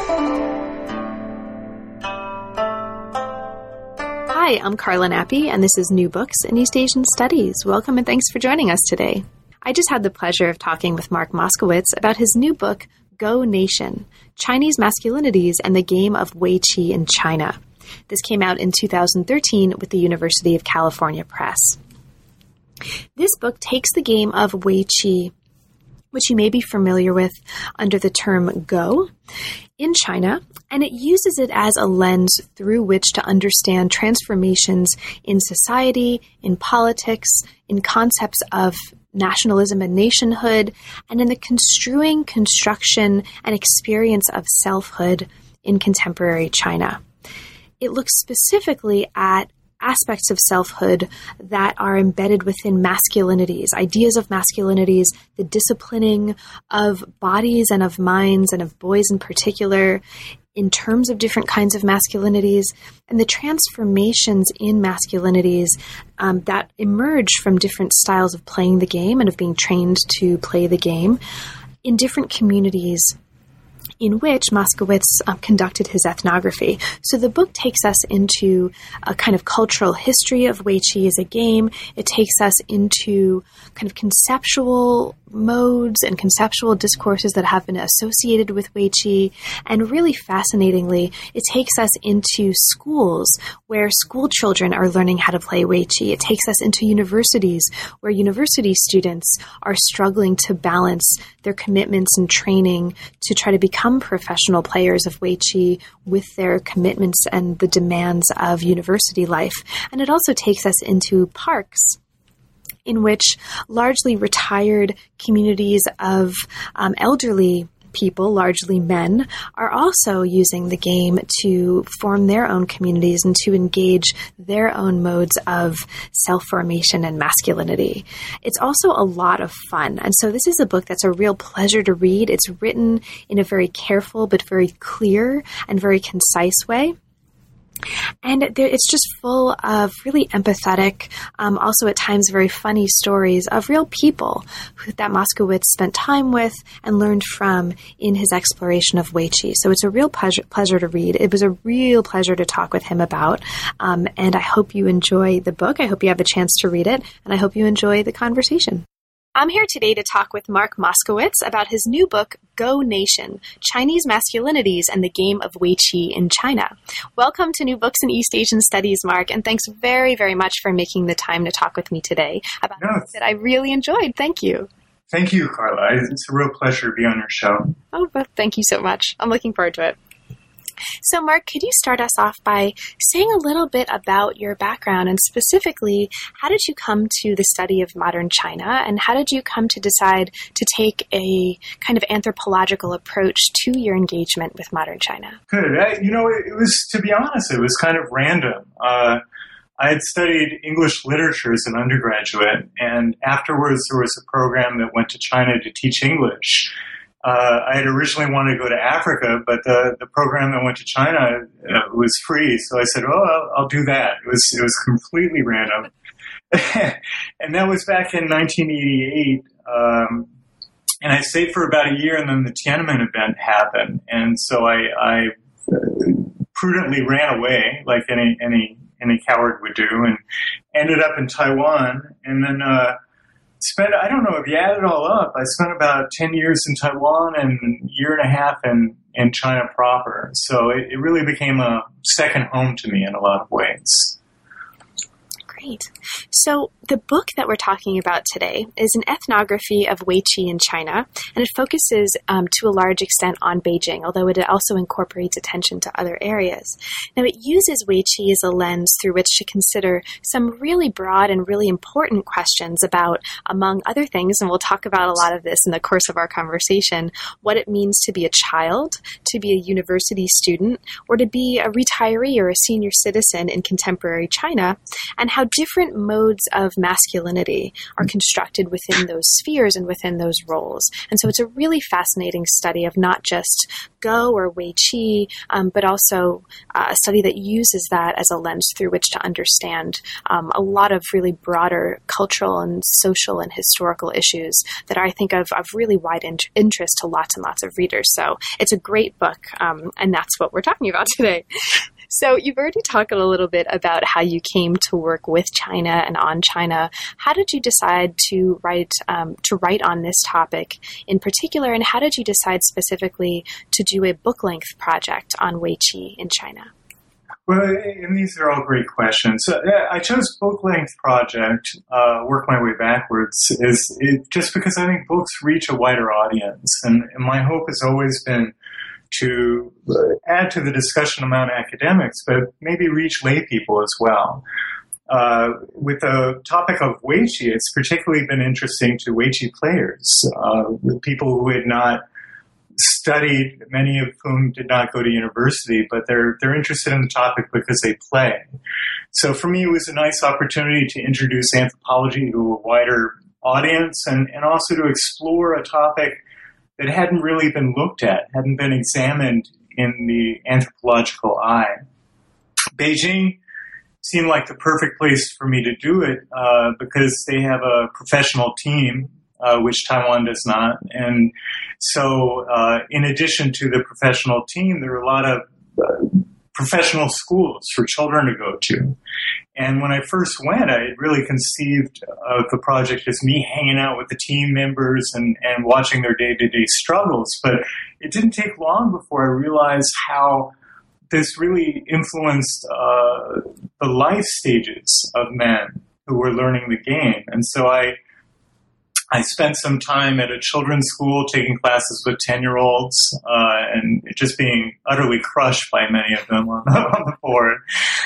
Hi, I'm Carla Nappi, and this is New Books in East Asian Studies. Welcome and thanks for joining us today. I just had the pleasure of talking with Mark Moskowitz about his new book, Go Nation, Chinese Masculinities and the Game of Wei Qi in China. This came out in 2013 with the University of California Press. This book takes the game of Wei Qi, which you may be familiar with under the term Go, in China, and it uses it as a lens through which to understand transformations in society, in politics, in concepts of nationalism and nationhood, and in the construction, and experience of selfhood in contemporary China. It looks specifically at aspects of selfhood that are embedded within masculinities, ideas of masculinities, the disciplining of bodies and of minds and of boys in particular, in terms of different kinds of masculinities, and the transformations in masculinities that emerge from different styles of playing the game and of being trained to play the game in different communities in which Moskowitz conducted his ethnography. So the book takes us into a kind of cultural history of Wei Qi as a game. It takes us into kind of conceptual modes and conceptual discourses that have been associated with Wei Qi. And really fascinatingly, it takes us into schools where school children are learning how to play Wei Qi. It takes us into universities where university students are struggling to balance their commitments and training to try to become professional players of Wei Qi with their commitments and the demands of university life. And it also takes us into parks in which largely retired communities of elderly people, largely men, are also using the game to form their own communities and to engage their own modes of self-formation and masculinity. It's also a lot of fun. And so this is a book that's a real pleasure to read. It's written in a very careful but very clear and very concise way. And it's just full of really empathetic, also at times very funny stories of real people that Moskowitz spent time with and learned from in his exploration of Wei Qi. So it's a real pleasure to read. It was a real pleasure to talk with him about. And I hope you enjoy the book. I hope you have a chance to read it. And I hope you enjoy the conversation. I'm here today to talk with Mark Moskowitz about his new book, Go Nation, Chinese Masculinities and the Game of Wei Qi in China. Welcome to New Books in East Asian Studies, Mark, and thanks very, very much for making the time to talk with me today about a book that I really enjoyed. Thank you. Thank you, Carla. It's a real pleasure to be on your show. Oh, well, thank you so much. I'm looking forward to it. So, Mark, could you start us off by saying a little bit about your background and specifically, how did you come to the study of modern China and how did you come to decide to take a kind of anthropological approach to your engagement with modern China? Good. It was, to be honest, it was kind of random. I had studied English literature as an undergraduate, and afterwards there was a program that went to China to teach English. I had originally wanted to go to Africa, but the program that went to China was free. So I said, I'll do that. It was completely random. And that was back in 1988. And I stayed for about a year, and then the Tiananmen event happened. And so I prudently ran away, like any coward would do, and ended up in Taiwan. And then I don't know if you add it all up, I spent about 10 years in Taiwan and a year and a half in China proper. So it really became a second home to me in a lot of ways. Great. So the book that we're talking about today is an ethnography of Wei Qi in China, and it focuses to a large extent on Beijing, although it also incorporates attention to other areas. Now, it uses Wei Qi as a lens through which to consider some really broad and really important questions about, among other things, and we'll talk about a lot of this in the course of our conversation, what it means to be a child, to be a university student, or to be a retiree or a senior citizen in contemporary China, and how different modes of masculinity are constructed within those spheres and within those roles. And so it's a really fascinating study of not just Go or Wei Qi, but also a study that uses that as a lens through which to understand a lot of really broader cultural and social and historical issues that I think of really wide interest to lots and lots of readers. So it's a great book, and that's what we're talking about today. So you've already talked a little bit about how you came to work with China and on China. How did you decide to write on this topic in particular, and how did you decide specifically to do a book-length project on Wei Qi in China? Well, and these are all great questions. I chose book-length project, work my way backwards, just because I think books reach a wider audience. And my hope has always been to add to the discussion among academics, but maybe reach lay people as well. With the topic of Wei Qi, it's particularly been interesting to Wei Qi players, people who had not studied, many of whom did not go to university, but they're interested in the topic because they play. So for me, it was a nice opportunity to introduce anthropology to a wider audience and also to explore a topic that hadn't really been looked at, hadn't been examined in the anthropological eye. Beijing seemed like the perfect place for me to do it because they have a professional team, which Taiwan does not. And so in addition to the professional team, there are a lot of professional schools for children to go to. And when I first went, I really conceived of the project as me hanging out with the team members and watching their day-to-day struggles. But it didn't take long before I realized how this really influenced the life stages of men who were learning the game. And so I spent some time at a children's school taking classes with 10-year-olds and just being utterly crushed by many of them on the board.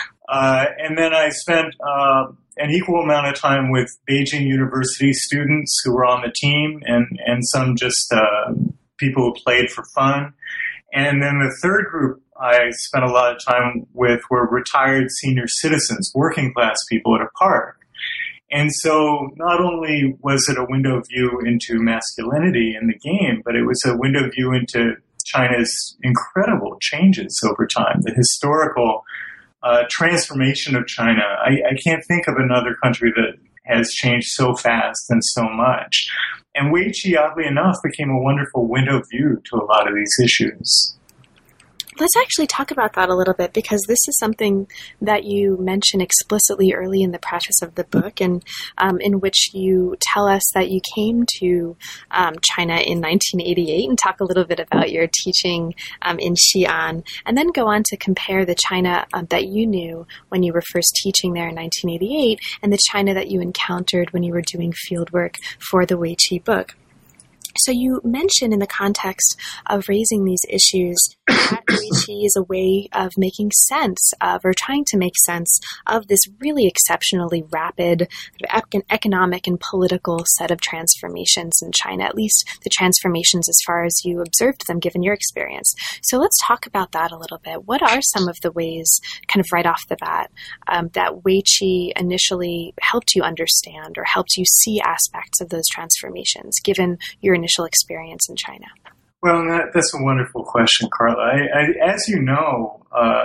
And then I spent an equal amount of time with Beijing University students who were on the team and some just people who played for fun. And then the third group I spent a lot of time with were retired senior citizens, working class people at a park. And so not only was it a window of view into masculinity in the game, but it was a window of view into China's incredible changes over time, the historical transformation of China. I can't think of another country that has changed so fast and so much. And Wei Qi, oddly enough, became a wonderful window of view to a lot of these issues. Let's actually talk about that a little bit, because this is something that you mention explicitly early in the preface of the book, and in which you tell us that you came to China in 1988 and talk a little bit about your teaching in Xi'an, and then go on to compare the China that you knew when you were first teaching there in 1988 and the China that you encountered when you were doing field work for the Wei Qi book. So you mentioned in the context of raising these issues that Wei Qi is a way of making sense of, or trying to make sense of, this really exceptionally rapid economic and political set of transformations in China, at least the transformations as far as you observed them given your experience. So let's talk about that a little bit. What are some of the ways, kind of right off the bat, that Wei Qi initially helped you understand or helped you see aspects of those transformations, given your initial experience in China? Well, that's a wonderful question, Carla. As you know,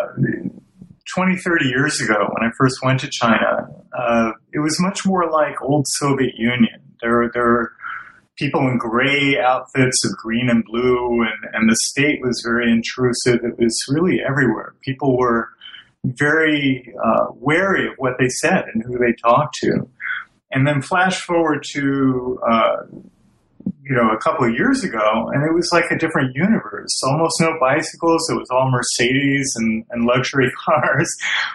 20, 30 years ago, when I first went to China, it was much more like old Soviet Union. There were people in gray outfits of green and blue, and the state was very intrusive. It was really everywhere. People were very wary of what they said and who they talked to. And then flash forward to a couple of years ago, and it was like a different universe. Almost no bicycles. It was all Mercedes and luxury cars.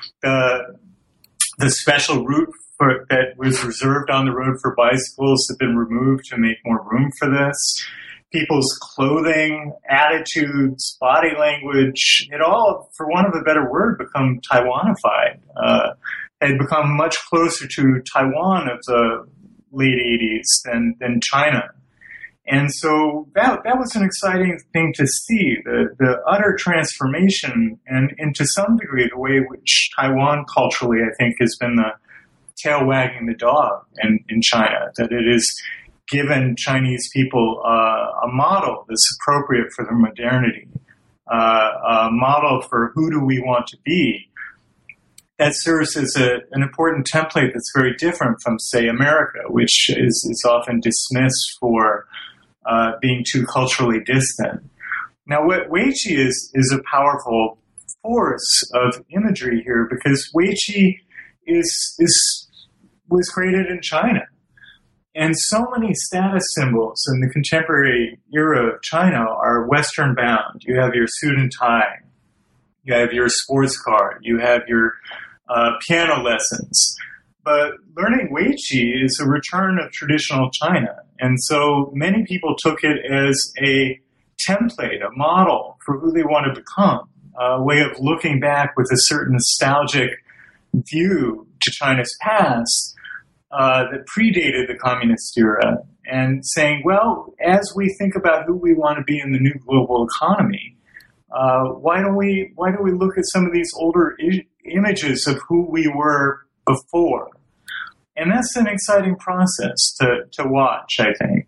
The special route that was reserved on the road for bicycles had been removed to make more room for this. People's clothing, attitudes, body language, it all, for want of a better word, become Taiwanified. Had become much closer to Taiwan of the late 80s than China. And so that was an exciting thing to see, the utter transformation, and to some degree the way in which Taiwan culturally, I think, has been the tail wagging the dog in China, that it has given Chinese people a model that's appropriate for their modernity, a model for who do we want to be, that serves as an important template that's very different from, say, America, which is often dismissed for being too culturally distant. Now, Weiqi is a powerful force of imagery here because Weiqi was created in China. And so many status symbols in the contemporary era of China are Western bound. You have your suit and tie. You have your sports car. You have your piano lessons. But learning Weiqi is a return of traditional China. And so many people took it as a template, a model for who they want to become, a way of looking back with a certain nostalgic view to China's past that predated the communist era, and saying, well, as we think about who we want to be in the new global economy, why don't we look at some of these older images of who we were before? And that's an exciting process to watch, I think.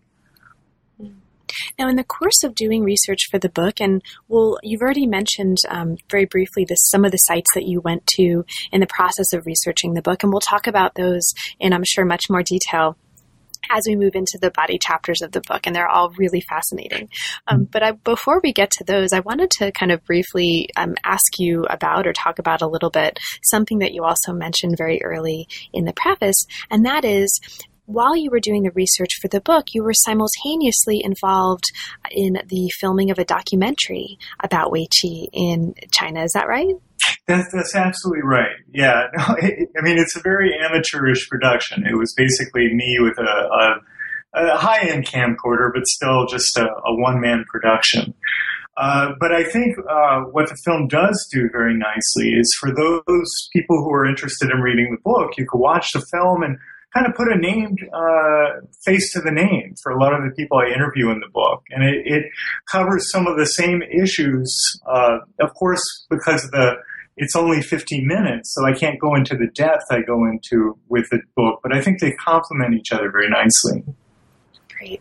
Now, in the course of doing research for the book, and you've already mentioned very briefly some of the sites that you went to in the process of researching the book, and we'll talk about those in, I'm sure, much more detail as we move into the body chapters of the book, and they're all really fascinating. But before we get to those, I wanted to kind of briefly ask you about or talk about a little bit something that you also mentioned very early in the preface, and that is, while you were doing the research for the book, you were simultaneously involved in the filming of a documentary about Weiqi in China. Is that right? That's absolutely right. Yeah. No, it's a very amateurish production. It was basically me with a high-end camcorder, but still just a one-man production. But I think what the film does do very nicely is for those people who are interested in reading the book, you can watch the film and kind of put a named face to the name for a lot of the people I interview in the book. And it covers some of the same issues, of course, because it's only 15 minutes, so I can't go into the depth I go into with the book, but I think they complement each other very nicely. Great.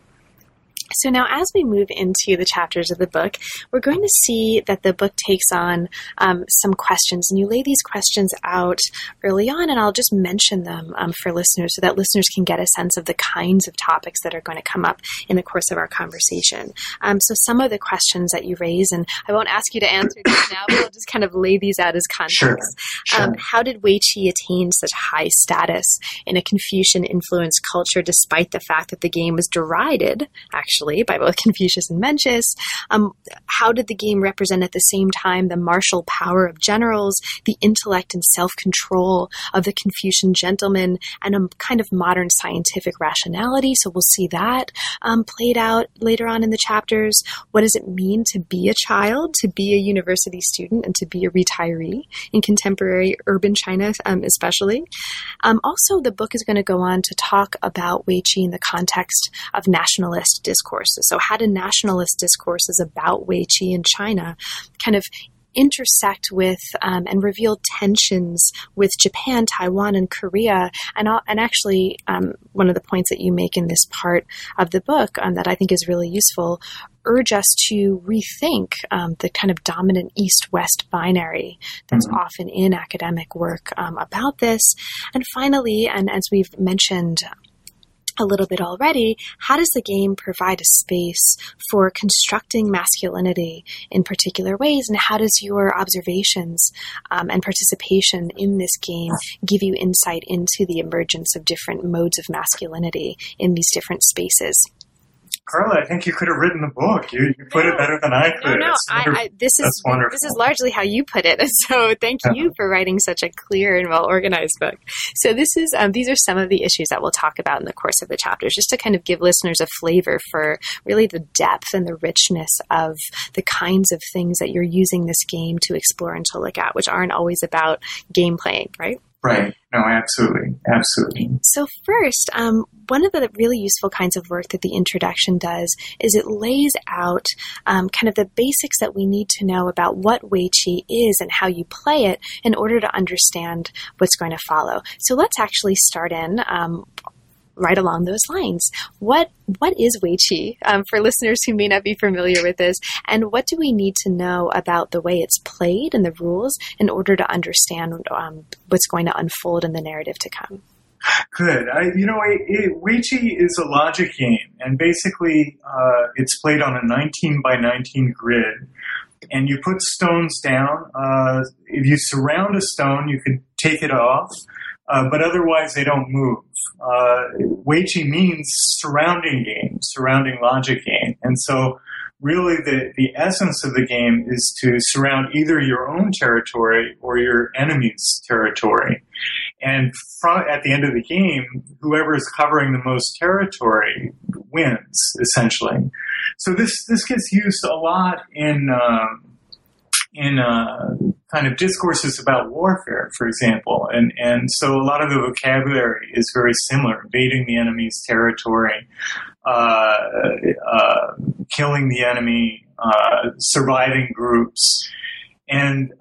So now as we move into the chapters of the book, we're going to see that the book takes on some questions, and you lay these questions out early on, and I'll just mention them for listeners so that listeners can get a sense of the kinds of topics that are going to come up in the course of our conversation. So some of the questions that you raise, and I won't ask you to answer these now, but I'll just kind of lay these out as context. Sure. How did Weiqi attain such high status in a Confucian-influenced culture despite the fact that the game was derided, actually, by both Confucius and Mencius? How did the game represent at the same time the martial power of generals, the intellect and self-control of the Confucian gentleman, and a kind of modern scientific rationality? So we'll see that played out later on in the chapters. What does it mean to be a child, to be a university student, and to be a retiree in contemporary urban China, especially? Also, the book is going to go on to talk about Weiqi in the context of nationalist discourses. So how do nationalist discourses about Weiqi in China kind of intersect with and reveal tensions with Japan, Taiwan, and Korea? And actually, one of the points that you make in this part of the book that I think is really useful, urge us to rethink the kind of dominant East-West binary that's often in academic work about this. And finally, and as we've mentioned a little bit already, how does the game provide a space for constructing masculinity in particular ways, and how does your observations and participation in this game give you insight into the emergence of different modes of masculinity in these different spaces? Carla, I think you could have written the book. You put it better than I could. No, this is largely how you put it. So thank you for writing such a clear and well-organized book. So these are some of the issues that we'll talk about in the course of the chapters, just to kind of give listeners a flavor for really the depth and the richness of the kinds of things that you're using this game to explore and to look at, which aren't always about game playing, right? Right. No, absolutely. Absolutely. So first, one of the really useful kinds of work that the introduction does is it lays out kind of the basics that we need to know about what Weiqi is and how you play it in order to understand what's going to follow. So let's actually start in right along those lines. What is Weiqi for listeners who may not be familiar with this, and what do we need to know about the way it's played and the rules in order to understand what's going to unfold in the narrative to come? Good. Weiqi is a logic game, and basically it's played on a 19 by 19 grid, and you put stones down. If you surround a stone, you could take it off, but otherwise they don't move. Weiqi means surrounding game, surrounding logic game. And so really the essence of the game is to surround either your own territory or your enemy's territory. And at the end of the game, whoever is covering the most territory wins, essentially. So this gets used a lot in kind of discourses about warfare, for example. And so a lot of the vocabulary is very similar: invading the enemy's territory, killing the enemy, surviving groups. And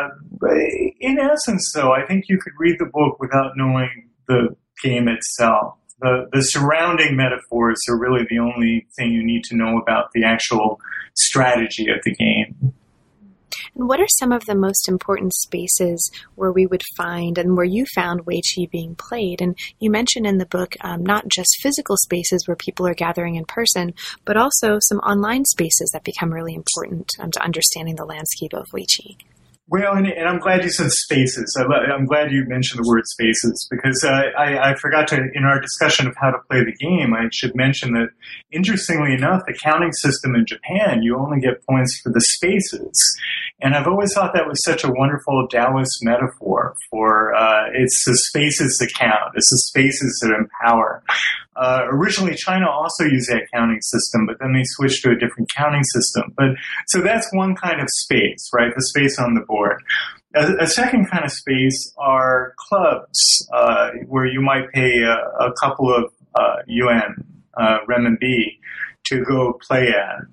in essence, though, I think you could read the book without knowing the game itself. The surrounding metaphors are really the only thing you need to know about the actual strategy of the game. And what are some of the most important spaces where we would find and where you found Weiqi being played? And you mentioned in the book not just physical spaces where people are gathering in person, but also some online spaces that become really important to understanding the landscape of Weiqi. Well, and I'm glad you said spaces. I'm glad you mentioned the word spaces, because I forgot to, in our discussion of how to play the game, I should mention that, interestingly enough, the counting system in Japan, you only get points for the spaces. And I've always thought that was such a wonderful Taoist metaphor for it's the spaces that count. It's the spaces that empower. Originally, China also used that counting system, but then they switched to a different counting system. But so that's one kind of space, right? The space on the board. A second kind of space are clubs, where you might pay a couple of yuan, renminbi, to go play at.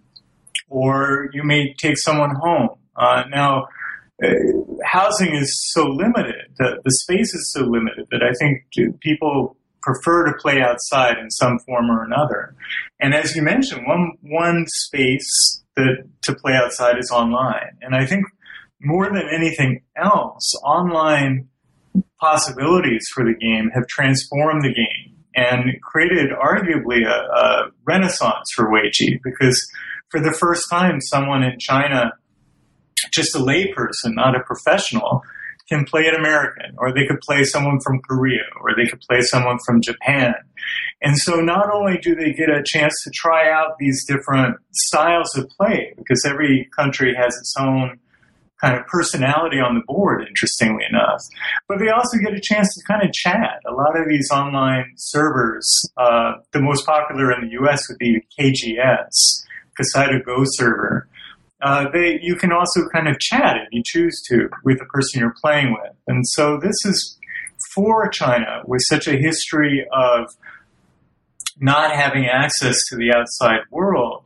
Or you may take someone home. Now, housing is so limited, the space is so limited that I think people prefer to play outside in some form or another. And as you mentioned, one space to play outside is online. And I think more than anything else, online possibilities for the game have transformed the game and created arguably a renaissance for Weiqi, because for the first time, someone in China, just a layperson, not a professional, can play an American, or they could play someone from Korea, or they could play someone from Japan. And so not only do they get a chance to try out these different styles of play, because every country has its own kind of personality on the board, interestingly enough, but they also get a chance to kind of chat. A lot of these online servers, the most popular in the US would be KGS, Kasido Go server. You can also kind of chat if you choose to with the person you're playing with. And so this is for China, with such a history of not having access to the outside world.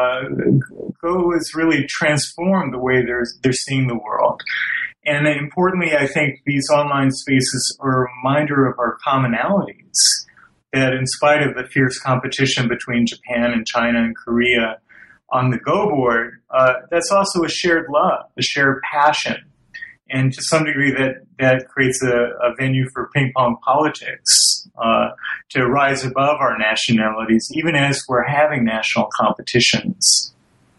Go has really transformed the way they're seeing the world. And importantly, I think these online spaces are a reminder of our commonalities, that in spite of the fierce competition between Japan and China and Korea on the Go board, that's also a shared love, a shared passion. And to some degree that creates a venue for ping pong politics, to rise above our nationalities, even as we're having national competitions.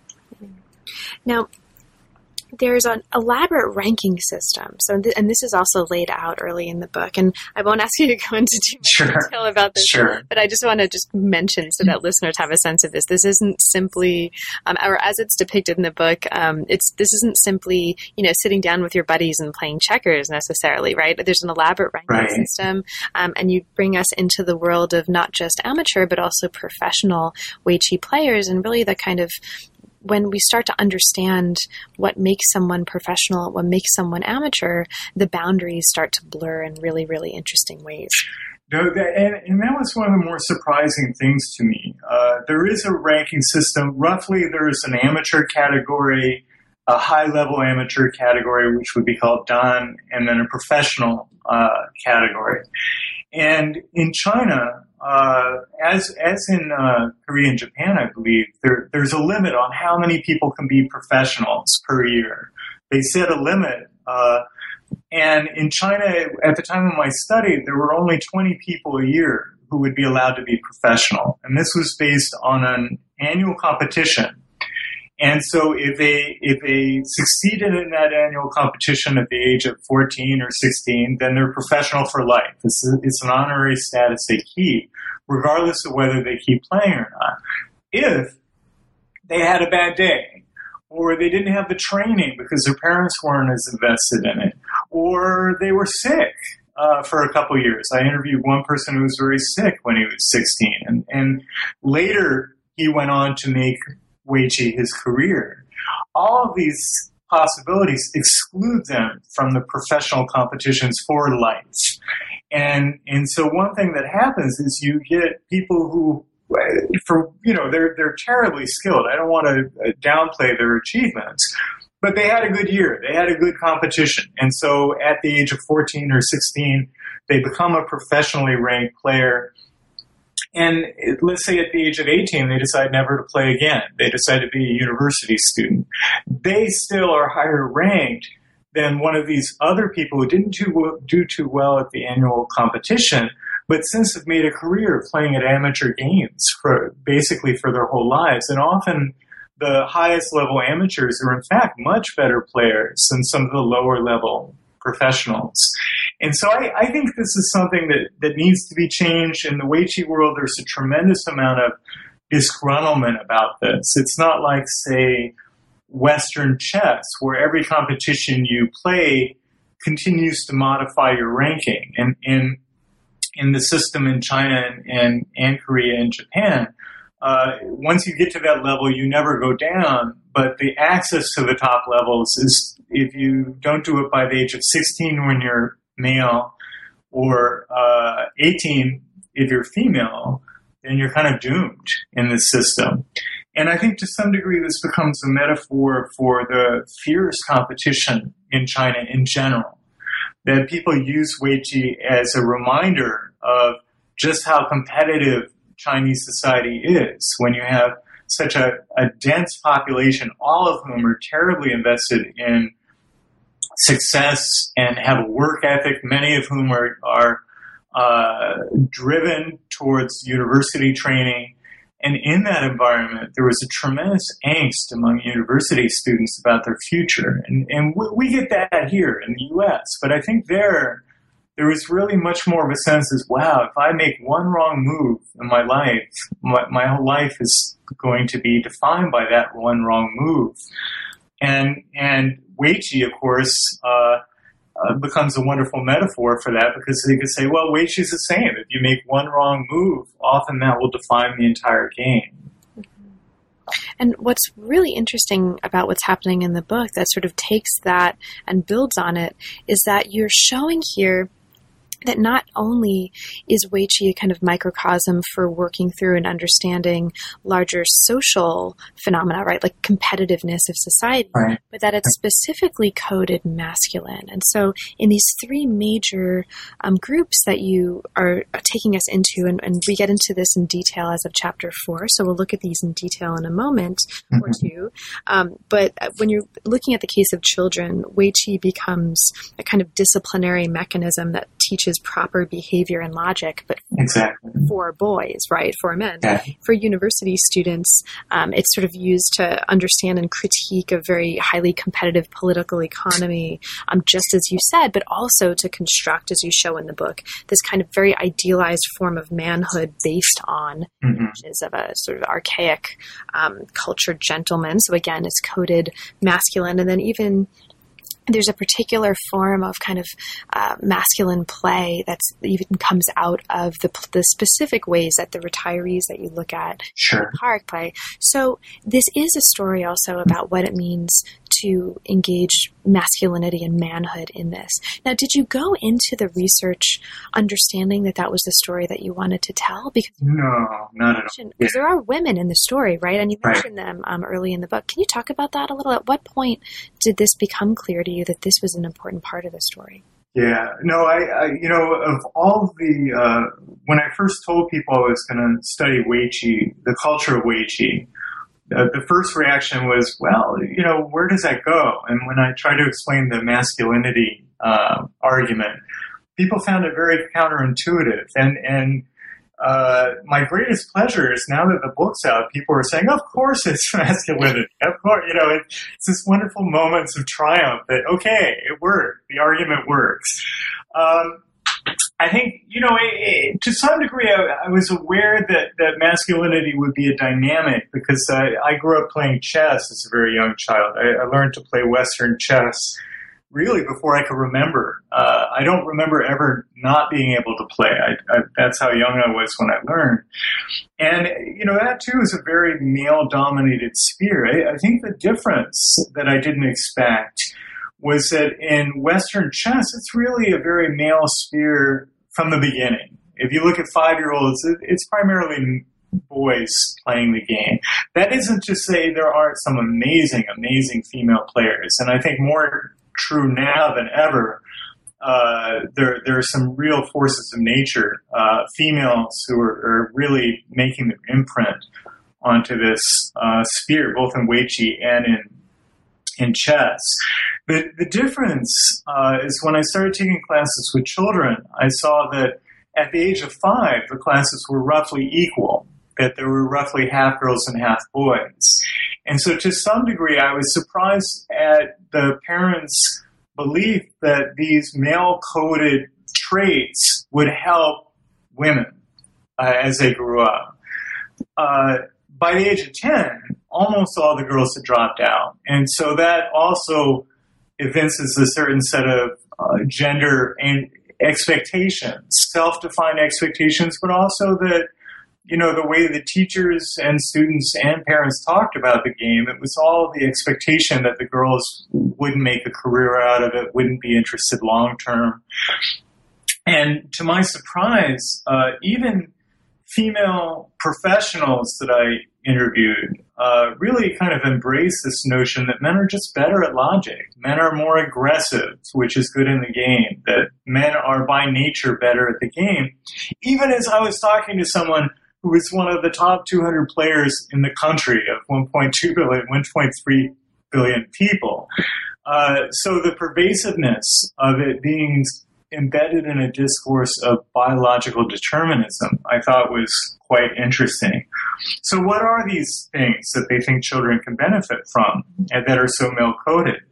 Now, there's an elaborate ranking system. So, and this is also laid out early in the book. And I won't ask you to go into too much detail about this, but I just want to just mention so that listeners have a sense of this. This isn't simply, or as it's depicted in the book, this isn't simply, sitting down with your buddies and playing checkers necessarily, right? There's an elaborate ranking system, and you bring us into the world of not just amateur, but also professional Weiqi players, and really the kind of when we start to understand what makes someone professional, what makes someone amateur, the boundaries start to blur in really, really interesting ways. No, and that was one of the more surprising things to me. There is a ranking system. Roughly, there is an amateur category, a high-level amateur category, which would be called Dan, and then a professional category. And in China, as in Korea and Japan, I believe, there's a limit on how many people can be professionals per year. They set a limit. And in China, at the time of my study, there were only 20 people a year who would be allowed to be professional. And this was based on an annual competition. And so if they succeeded in that annual competition at the age of 14 or 16, then they're professional for life. It's an honorary status they keep, regardless of whether they keep playing or not. If they had a bad day, or they didn't have the training because their parents weren't as invested in it, or they were sick for a couple years. I interviewed one person who was very sick when he was 16, and later he went on to make Weiqi his career. All of these possibilities exclude them from the professional competitions for life. And so one thing that happens is you get people who, they're terribly skilled. I don't want to downplay their achievements, but they had a good year. They had a good competition. And so at the age of 14 or 16, they become a professionally ranked player. And let's say at the age of 18, they decide never to play again. They decide to be a university student. They still are higher ranked than one of these other people who didn't do too well at the annual competition, but since have made a career of playing at amateur games for their whole lives. And often the highest level amateurs are in fact much better players than some of the lower level professionals. And so I think this is something that needs to be changed. In the Weiqi world, there's a tremendous amount of disgruntlement about this. It's not like, say, Western chess, where every competition you play continues to modify your ranking. And in the system in China and Korea and Japan, once you get to that level, you never go down. But the access to the top levels is, if you don't do it by the age of 16 when you're male, or 18 if you're female, then you're kind of doomed in this system. And I think to some degree this becomes a metaphor for the fierce competition in China in general, that people use Weiqi as a reminder of just how competitive Chinese society is when you have such a dense population, all of whom are terribly invested in success and have a work ethic, many of whom are driven towards university training. And in that environment, there was a tremendous angst among university students about their future. And we get that here in the U.S., but I think there was really much more of a sense as, wow, if I make one wrong move in my life, my whole life is going to be defined by that one wrong move. And Weiqi, of course, becomes a wonderful metaphor for that, because they could say, well, Weiqi's the same. If you make one wrong move, often that will define the entire game. And what's really interesting about what's happening in the book that sort of takes that and builds on it is that you're showing here that not only is Weiqi a kind of microcosm for working through and understanding larger social phenomena, right, like competitiveness of society, right, but that it's specifically coded masculine. And so in these three major groups that you are taking us into, and we get into this in detail as of chapter 4, so we'll look at these in detail in a moment or two. But when you're looking at the case of children, Weiqi becomes a kind of disciplinary mechanism that teaches proper behavior and logic, but exactly for boys, right? For men. Yeah. For university students, it's sort of used to understand and critique a very highly competitive political economy, just as you said, but also to construct, as you show in the book, this kind of very idealized form of manhood based on images of a sort of archaic cultured gentleman. So again, it's coded masculine. And then even there's a particular form of kind of masculine play that's even comes out of the specific ways that the retirees that you look at Sure. park play. So this is a story also about what it means to engage masculinity and manhood in this. Now, did you go into the research understanding that that was the story that you wanted to tell? Because No, not at all. because there are women in the story, right? And you Right. mentioned them early in the book. Can you talk about that a little? At what point did this become clear to you that this was an important part of the story? Yeah, no, I of all the, when I first told people I was going to study Weiqi, the culture of Weiqi, the first reaction was, well, where does that go? And when I tried to explain the masculinity argument, people found it very counterintuitive. And my greatest pleasure is now that the book's out, people are saying, of course it's masculinity. Of course, it's this wonderful moments of triumph that, okay, it worked. The argument works. I think, to some degree, I was aware that masculinity would be a dynamic because I grew up playing chess as a very young child. I learned to play Western chess really before I could remember. I don't remember ever not being able to play. That's how young I was when I learned. And, that too is a very male-dominated sphere. I think the difference that I didn't expect was that in Western chess, it's really a very male sphere from the beginning. If you look at 5-year-olds, it's primarily boys playing the game. That isn't to say there aren't some amazing, amazing female players. And I think more true now than ever, there are some real forces of nature, females who are really making their imprint onto this sphere, both in Weiqi and in chess. The difference is when I started taking classes with children, I saw that at the age of 5, the classes were roughly equal, that there were roughly half girls and half boys. And so to some degree, I was surprised at the parents' belief that these male-coded traits would help women as they grew up. By the age of 10, almost all the girls had dropped out. And so that also evinces a certain set of gender and expectations, self-defined expectations, but also that, the way the teachers and students and parents talked about the game, it was all the expectation that the girls wouldn't make a career out of it, wouldn't be interested long-term. And to my surprise, even female professionals that I interviewed really kind of embrace this notion that men are just better at logic. Men are more aggressive, which is good in the game, that men are by nature better at the game. Even as I was talking to someone who was one of the top 200 players in the country of 1.2 billion, 1.3 billion people. So the pervasiveness of it being embedded in a discourse of biological determinism, I thought was quite interesting. So what are these things that they think children can benefit from and that are so male-coded?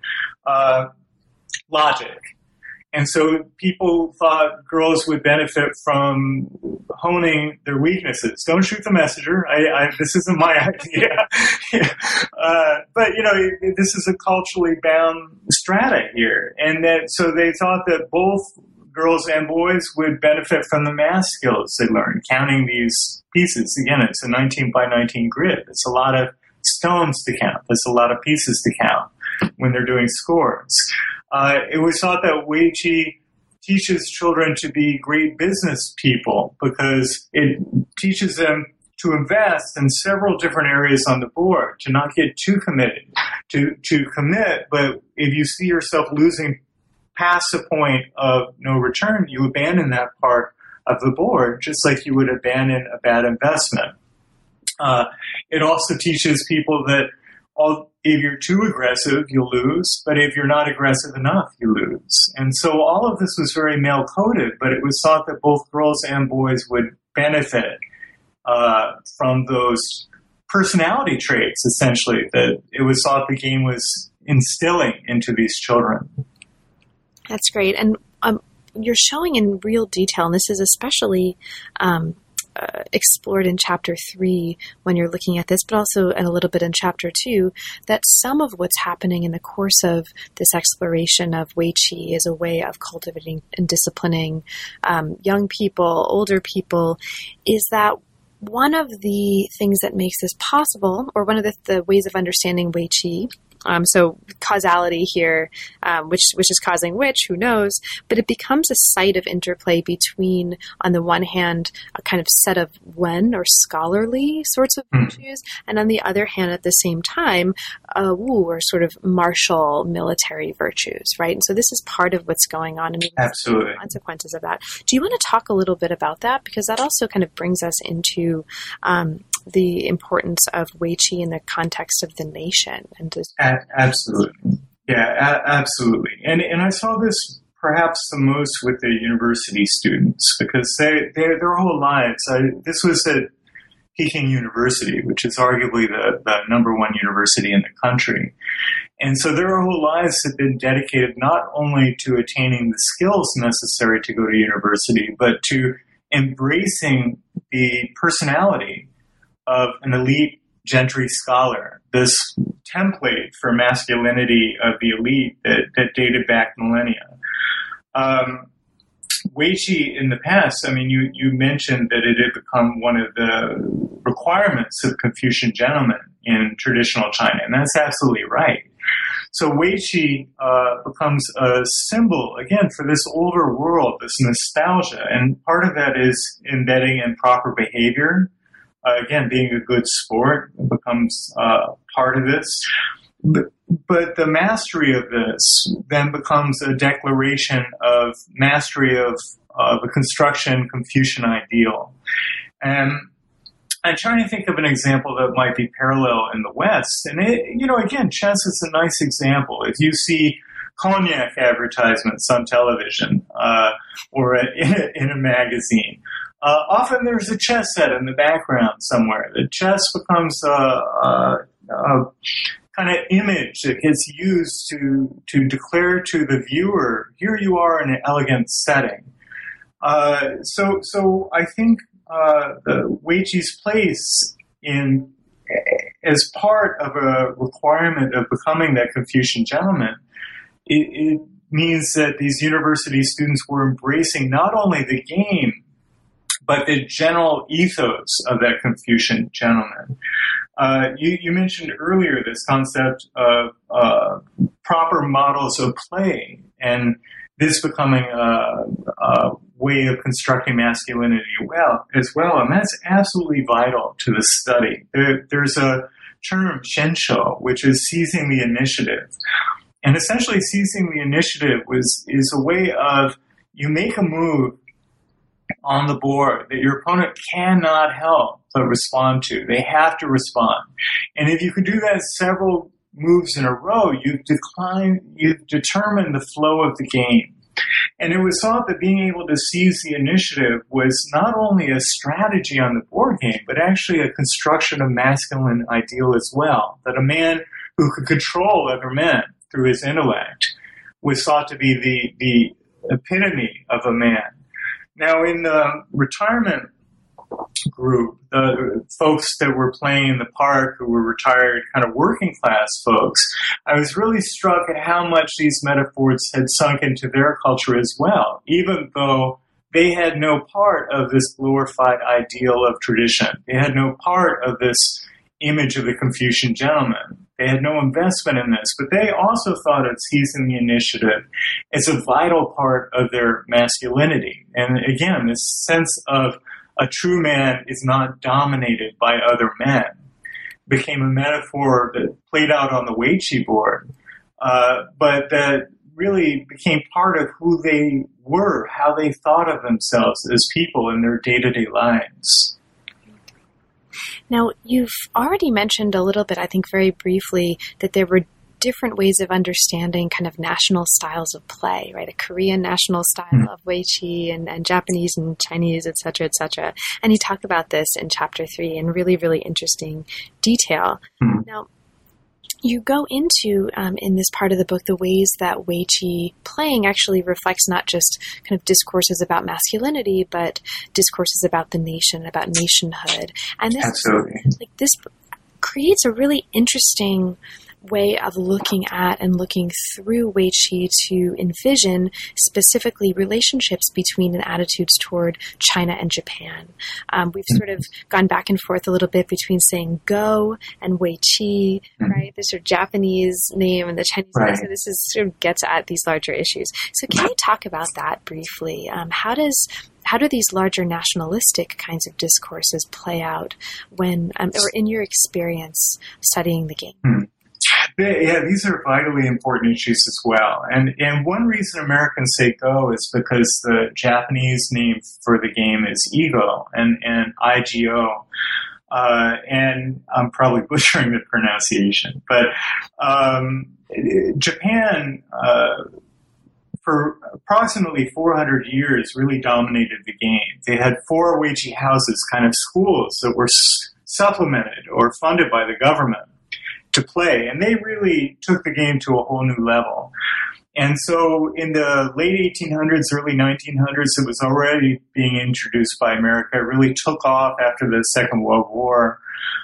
Logic. And so people thought girls would benefit from honing their weaknesses. Don't shoot the messenger. This isn't my idea. But, this is a culturally bound strata here. And so they thought that both girls and boys would benefit from the math skills they learned, counting these pieces. Again, it's a 19 by 19 grid. It's a lot of stones to count. There's a lot of pieces to count when they're doing scores. It was thought that Weiqi teaches children to be great business people because it teaches them to invest in several different areas on the board, to not get too committed, to commit, but if you see yourself losing past the point of no return, you abandon that part of the board, just like you would abandon a bad investment. It also teaches people that if you're too aggressive, you'll lose, but if you're not aggressive enough, you lose. And so all of this was very male-coded, but it was thought that both girls and boys would benefit from those personality traits, essentially, that it was thought the game was instilling into these children. That's great. And you're showing in real detail, and this is especially explored in Chapter 3 when you're looking at this, but also a little bit in Chapter 2, that some of what's happening in the course of this exploration of Wei Qi as a way of cultivating and disciplining young people, older people, is that one of the things that makes this possible, or one of the ways of understanding Wei Qi, so causality here, which is causing which, who knows, but it becomes a site of interplay between, on the one hand, a kind of set of Wen or scholarly sorts of virtues, and on the other hand, at the same time, Wu or sort of martial military virtues, right? And so this is part of what's going on, and absolutely the consequences of that. Do you want to talk a little bit about that? Because that also kind of brings us into the importance of Wei Qi in the context of the nation. And absolutely. Yeah, absolutely. And I saw this perhaps the most with the university students, because their whole lives, this was at Peking University, which is arguably the number one university in the country. And so their whole lives have been dedicated not only to attaining the skills necessary to go to university, but to embracing the personality of an elite gentry scholar, this template for masculinity of the elite that dated back millennia. Wei Qi in the past, I mean, you mentioned that it had become one of the requirements of Confucian gentlemen in traditional China, and that's absolutely right. So Wei Qi becomes a symbol, again, for this older world, this nostalgia, and part of that is embedding in proper behavior. Again, being a good sport becomes part of this. But the mastery of this then becomes a declaration of mastery of the construction Confucian ideal. And I'm trying to think of an example that might be parallel in the West. And, again, chess is a nice example. If you see cognac advertisements on television or in a magazine, often there's a chess set in the background somewhere. The chess becomes a kind of image that gets used to declare to the viewer, here you are in an elegant setting. So I think the Wei Qi's place as part of a requirement of becoming that Confucian gentleman, it means that these university students were embracing not only the game, but the general ethos of that Confucian gentleman. You mentioned earlier this concept of proper models of play, and this becoming a way of constructing masculinity as well, and that's absolutely vital to the study. There's a term, shenshou, which is seizing the initiative. And essentially seizing the initiative is a way of, you make a move on the board that your opponent cannot help but respond to. They have to respond. And if you can do that several moves in a row, you've determined the flow of the game. And it was thought that being able to seize the initiative was not only a strategy on the board game, but actually a construction of masculine ideal as well. That a man who could control other men through his intellect was thought to be the epitome of a man. Now, in the retirement group, the folks that were playing in the park who were retired kind of working class folks, I was really struck at how much these metaphors had sunk into their culture as well, even though they had no part of this glorified ideal of tradition. They had no part of this image of the Confucian gentleman. They had no investment in this, but they also thought of seizing the initiative as a vital part of their masculinity. And again, this sense of a true man is not dominated by other men became a metaphor that played out on the Wei Qi board, but that really became part of who they were, how they thought of themselves as people in their day-to-day lives. Now, you've already mentioned a little bit, I think very briefly, that there were different ways of understanding kind of national styles of play, right? A Korean national style of Wei Qi and Japanese and Chinese, et cetera, et cetera. And you talk about this in Chapter 3 in really, really interesting detail. Now, you go into, in this part of the book, the ways that Weiqi playing actually reflects not just kind of discourses about masculinity, but discourses about the nation, about nationhood. And this, Absolutely. This creates a really interesting way of looking at and looking through Weiqi to envision specifically relationships between and attitudes toward China and Japan. We've sort of gone back and forth a little bit between saying Go and Weiqi, right? There's your Japanese name and the Chinese name, so this is sort of gets at these larger issues. So can you talk about that briefly? How do these larger nationalistic kinds of discourses play out when, or in your experience studying the game? Yeah, these are vitally important issues as well. And one reason Americans say Go is because the Japanese name for the game is Ego and IGO. And I'm probably butchering the pronunciation, but Japan, for approximately 400 years, really dominated the game. They had 4 Weiqi houses, kind of schools that were supplemented or funded by the government to play, and they really took the game to a whole new level. And so in the late 1800s, early 1900s, it was already being introduced by America. It really took off after the Second World War.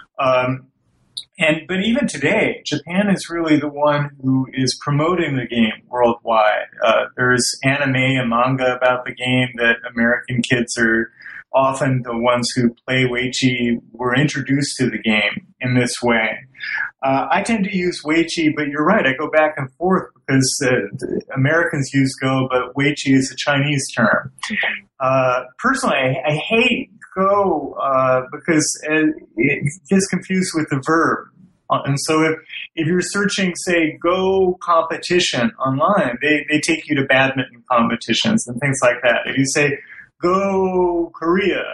But even today, Japan is really the one who is promoting the game worldwide. There's anime and manga about the game that American kids are often the ones who play Weiqi were introduced to the game in this way. I tend to use Weiqi, but you're right, I go back and forth because Americans use Go, but Weiqi is a Chinese term. Personally, I hate Go because it gets confused with the verb. And so if you're searching, say, Go competition online, they take you to badminton competitions and things like that. If you say Go Korea,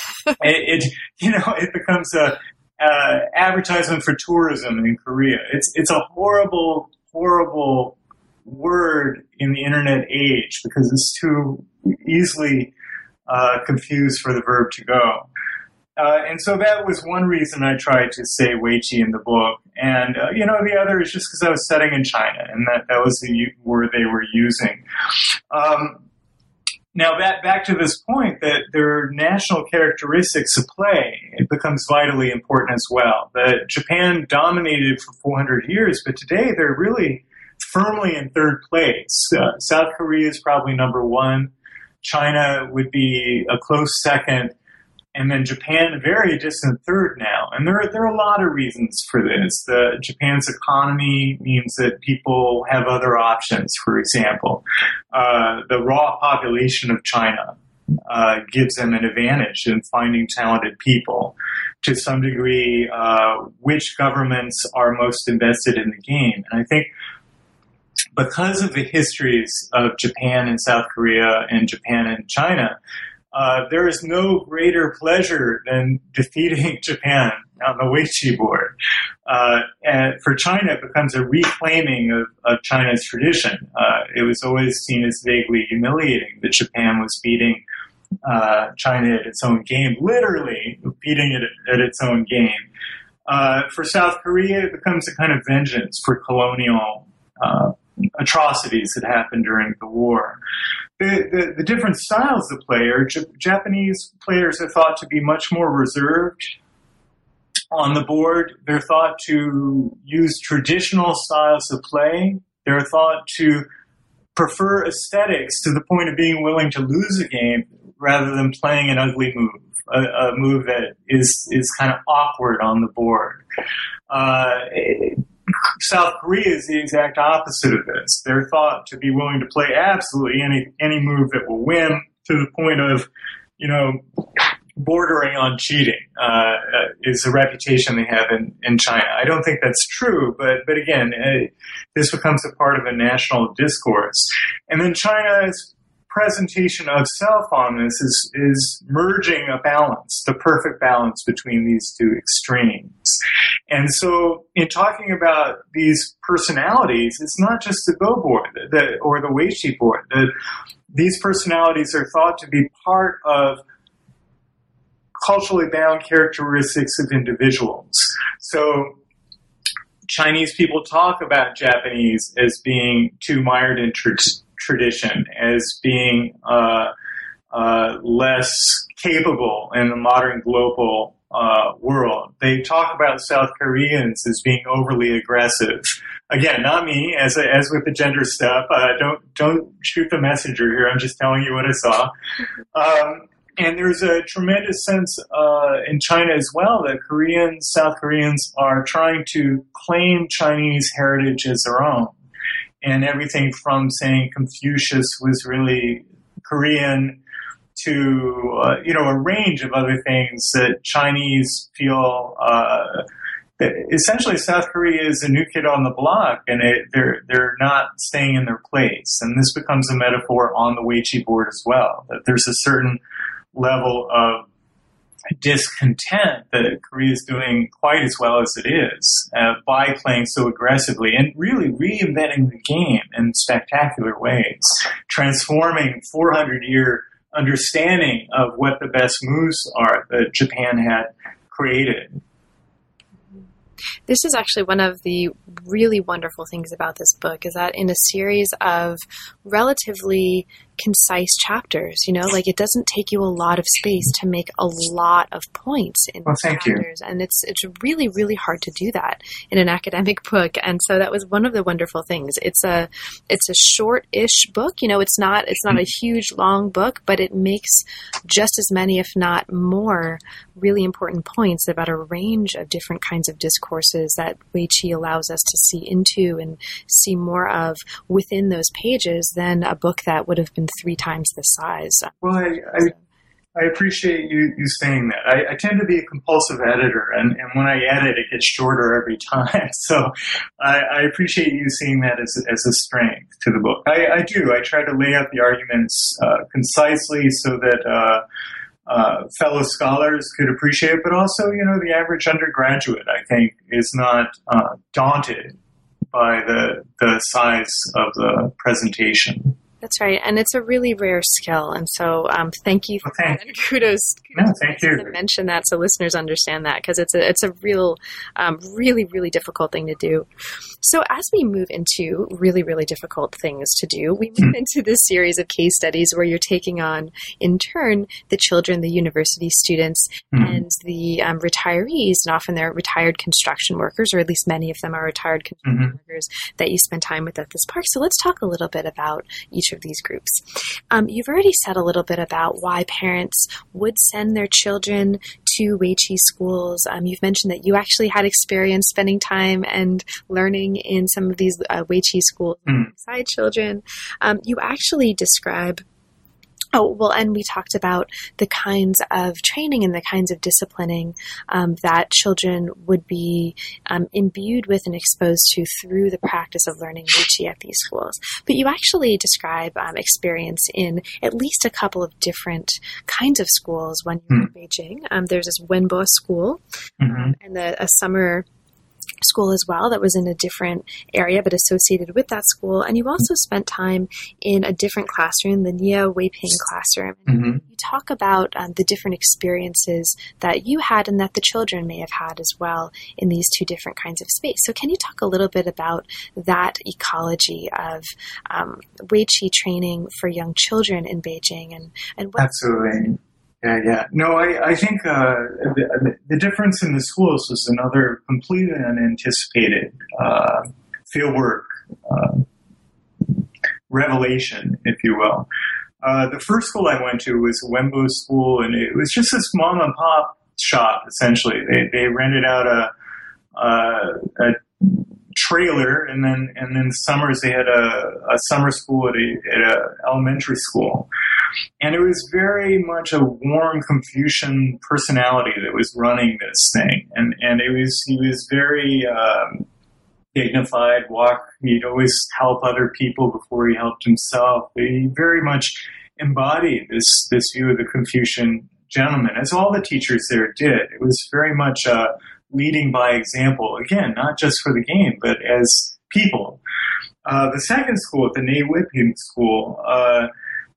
it becomes a advertisement for tourism in Korea. It's a horrible word in the internet age because it's too easily confused for the verb to go. And so that was one reason I tried to say Weiqi in the book. And, the other is just because I was studying in China, and that was the word they were using. Now, back to this point that there are national characteristics of play, it becomes vitally important as well. That Japan dominated for 400 years, but today they're really firmly in third place. South Korea is probably number 1. China would be a close second. And then Japan, a very distant third now. And there are a lot of reasons for this. Japan's economy means that people have other options, for example. The raw population of China gives them an advantage in finding talented people. To some degree, which governments are most invested in the game. And I think because of the histories of Japan and South Korea and Japan and China, there is no greater pleasure than defeating Japan on the Weiqi board. And for China, it becomes a reclaiming of China's tradition. It was always seen as vaguely humiliating that Japan was beating China at its own game, literally beating it at its own game. For South Korea, it becomes a kind of vengeance for colonial atrocities that happened during the war. The different styles of play are Japanese players are thought to be much more reserved on the board. They're thought to use traditional styles of play. They're thought to prefer aesthetics to the point of being willing to lose a game rather than playing an ugly move, a move that is kind of awkward on the board. South Korea is the exact opposite of this. They're thought to be willing to play absolutely any move that will win, to the point of, bordering on cheating, is the reputation they have in China. I don't think that's true, but again, this becomes a part of a national discourse. And then China's presentation of self on this is merging a balance, the perfect balance between these two extremes. And so in talking about these personalities, it's not just the Go board or the Weiqi board. These personalities are thought to be part of culturally bound characteristics of individuals. So Chinese people talk about Japanese as being too mired in tradition, as being less capable in the modern global world. They talk about South Koreans as being overly aggressive. Again, not me, as with the gender stuff. Don't shoot the messenger here. I'm just telling you what I saw. And there's a tremendous sense in China as well that South Koreans are trying to claim Chinese heritage as their own. And everything from saying Confucius was really Korean to, a range of other things that Chinese feel, essentially South Korea is a new kid on the block, and they're not staying in their place. And this becomes a metaphor on the Weiqi board as well, that there's a certain level of discontent that Korea is doing quite as well as it is by playing so aggressively and really reinventing the game in spectacular ways, transforming 400-year understanding of what the best moves are that Japan had created. This is actually one of the really wonderful things about this book, is that in a series of relatively concise chapters, it doesn't take you a lot of space to make a lot of points in chapters. And it's really, really hard to do that in an academic book. And so that was one of the wonderful things. It's a short-ish book. It's not a huge, long book, but it makes just as many, if not more, really important points about a range of different kinds of discourses that Weiqi allows us to see into and see more of within those pages than a book that would have been 3 times the size. Well, I appreciate you saying that. I tend to be a compulsive editor, and when I edit, it gets shorter every time. So I appreciate you seeing that as a strength to the book. I do. I try to lay out the arguments concisely so that fellow scholars could appreciate it, but also, the average undergraduate, I think, is not daunted by the size of the presentation. That's right, and it's a really rare skill, and so thank you for that. And kudos thank you. To mention that so listeners understand that, because it's a real, really, really difficult thing to do. So as we move into really, really difficult things to do, we move into this series of case studies where you're taking on, in turn, the children, the university students, and the retirees, and often they're retired construction workers, or at least many of them are retired construction workers that you spend time with at this park. So let's talk a little bit about each of these groups. You've already said a little bit about why parents would send their children to Weiqi schools. You've mentioned that you actually had experience spending time and learning in some of these Weiqi schools alongside children. You actually describe and we talked about the kinds of training and the kinds of disciplining that children would be imbued with and exposed to through the practice of learning Weiqi at these schools. But you actually describe experience in at least a couple of different kinds of schools when you're in Beijing. There's this Wenbo school and a summer school as well that was in a different area but associated with that school. And you also spent time in a different classroom, the Nia Weiping classroom. You talk about the different experiences that you had and that the children may have had as well in these 2 different kinds of space. So can you talk a little bit about that ecology of Weiqi training for young children in Beijing and what? Absolutely. Yeah. No, I think the difference in the schools was another completely unanticipated fieldwork revelation, if you will. The first school I went to was a Wenbo school, and it was just this mom and pop shop, essentially. They rented out a trailer, and then summers they had a summer school at a elementary school. And it was very much a warm Confucian personality that was running this thing. And he was very dignified, he'd always help other people before he helped himself. He very much embodied this view of the Confucian gentleman, as all the teachers there did. It was very much leading by example, again, not just for the game, but as people. The second school, at the Nia Weiping school,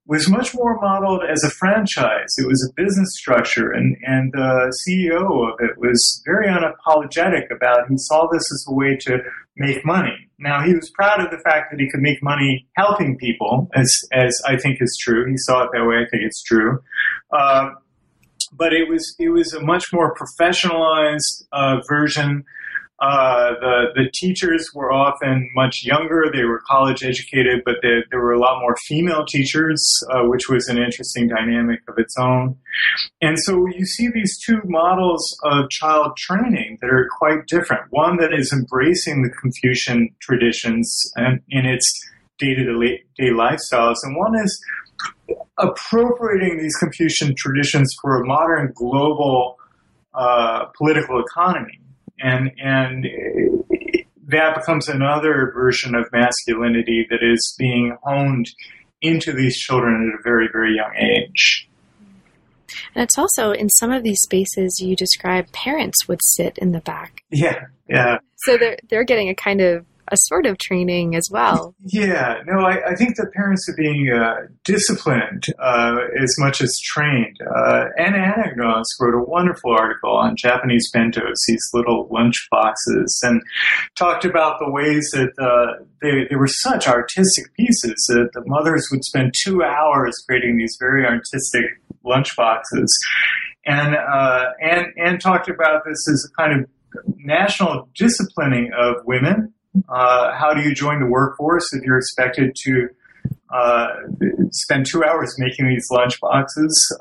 was much more modeled as a franchise. It was a business structure, and the CEO of it was very unapologetic about, he saw this as a way to make money. Now, he was proud of the fact that he could make money helping people, as I think is true. He saw it that way. I think it's true. But it was a much more professionalized version. The teachers were often much younger. They were college educated, but there were a lot more female teachers, which was an interesting dynamic of its own. And so you see these two models of child training that are quite different. One that is embracing the Confucian traditions and in its day-to-day lifestyles, and one is appropriating these Confucian traditions for a modern global political economy. And that becomes another version of masculinity that is being honed into these children at a very, very young age. And it's also, in some of these spaces you describe, parents would sit in the back. Yeah. So they're getting a sort of training as well. Yeah, no, I think the parents are being disciplined as much as trained. Anna Anagnos wrote a wonderful article on Japanese bentos, these little lunch boxes, and talked about the ways that they were such artistic pieces that the mothers would spend 2 hours creating these very artistic lunch boxes, and talked about this as a kind of national disciplining of women. How do you join the workforce if you're expected to spend 2 hours making these lunch boxes?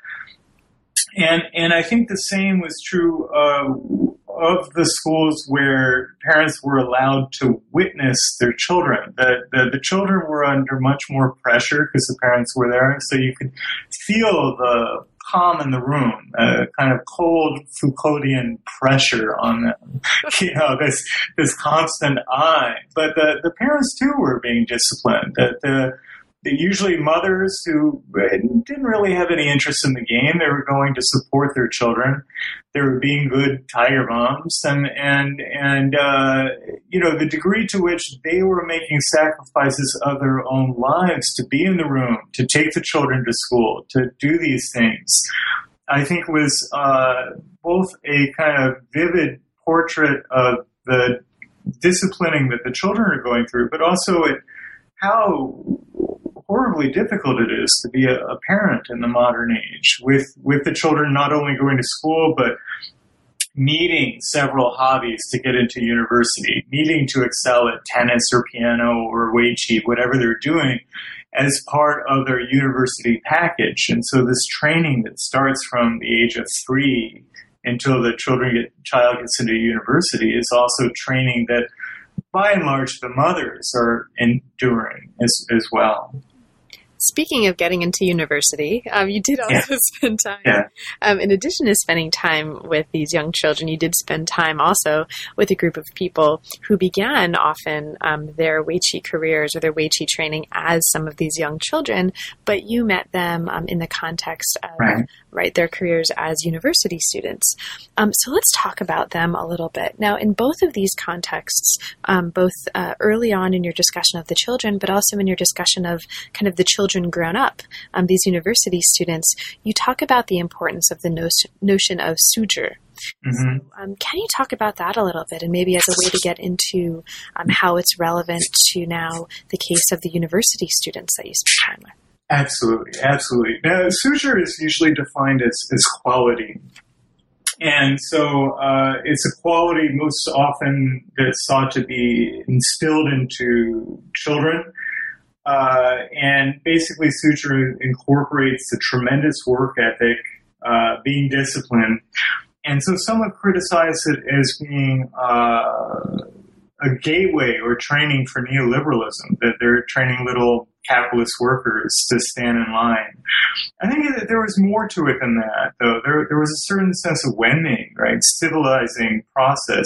And I think the same was true of the schools where parents were allowed to witness their children. The children were under much more pressure because the parents were there, so you could feel the calm in the room, kind of cold Foucauldian pressure on them, this constant eye. But the parents too were being disciplined. Usually mothers who didn't really have any interest in the game, they were going to support their children. They were being good tiger moms, and the degree to which they were making sacrifices of their own lives to be in the room, to take the children to school, to do these things, I think was both a kind of vivid portrait of the disciplining that the children are going through, but also how horribly difficult it is to be a parent in the modern age, with the children not only going to school, but needing several hobbies to get into university, needing to excel at tennis or piano or weiqi, whatever they're doing, as part of their university package. And so this training that starts from the age of 3 until the child gets into university is also training that, by and large, the mothers are enduring as well. Speaking of getting into university, you did also spend time, in addition to spending time with these young children, you did spend time also with a group of people who began often their weiqi careers or their weiqi training as some of these young children, but you met them in the context of their careers as university students. So let's talk about them a little bit. Now, in both of these contexts, both early on in your discussion of the children, but also in your discussion of kind of the children grown up, these university students, you talk about the importance of the notion of suzhi. Mm-hmm. So, can you talk about that a little bit, and maybe as a way to get into how it's relevant to now the case of the university students that you spend time with? Absolutely. Now, suzhi is usually defined as quality. And so it's a quality most often that's sought to be instilled into children. And basically, suzhi incorporates the tremendous work ethic, being disciplined. And so some have criticized it as being a gateway or training for neoliberalism, that they're training little capitalist workers to stand in line. I think that there was more to it than that, though. There was a certain sense of wenming, right? Civilizing process,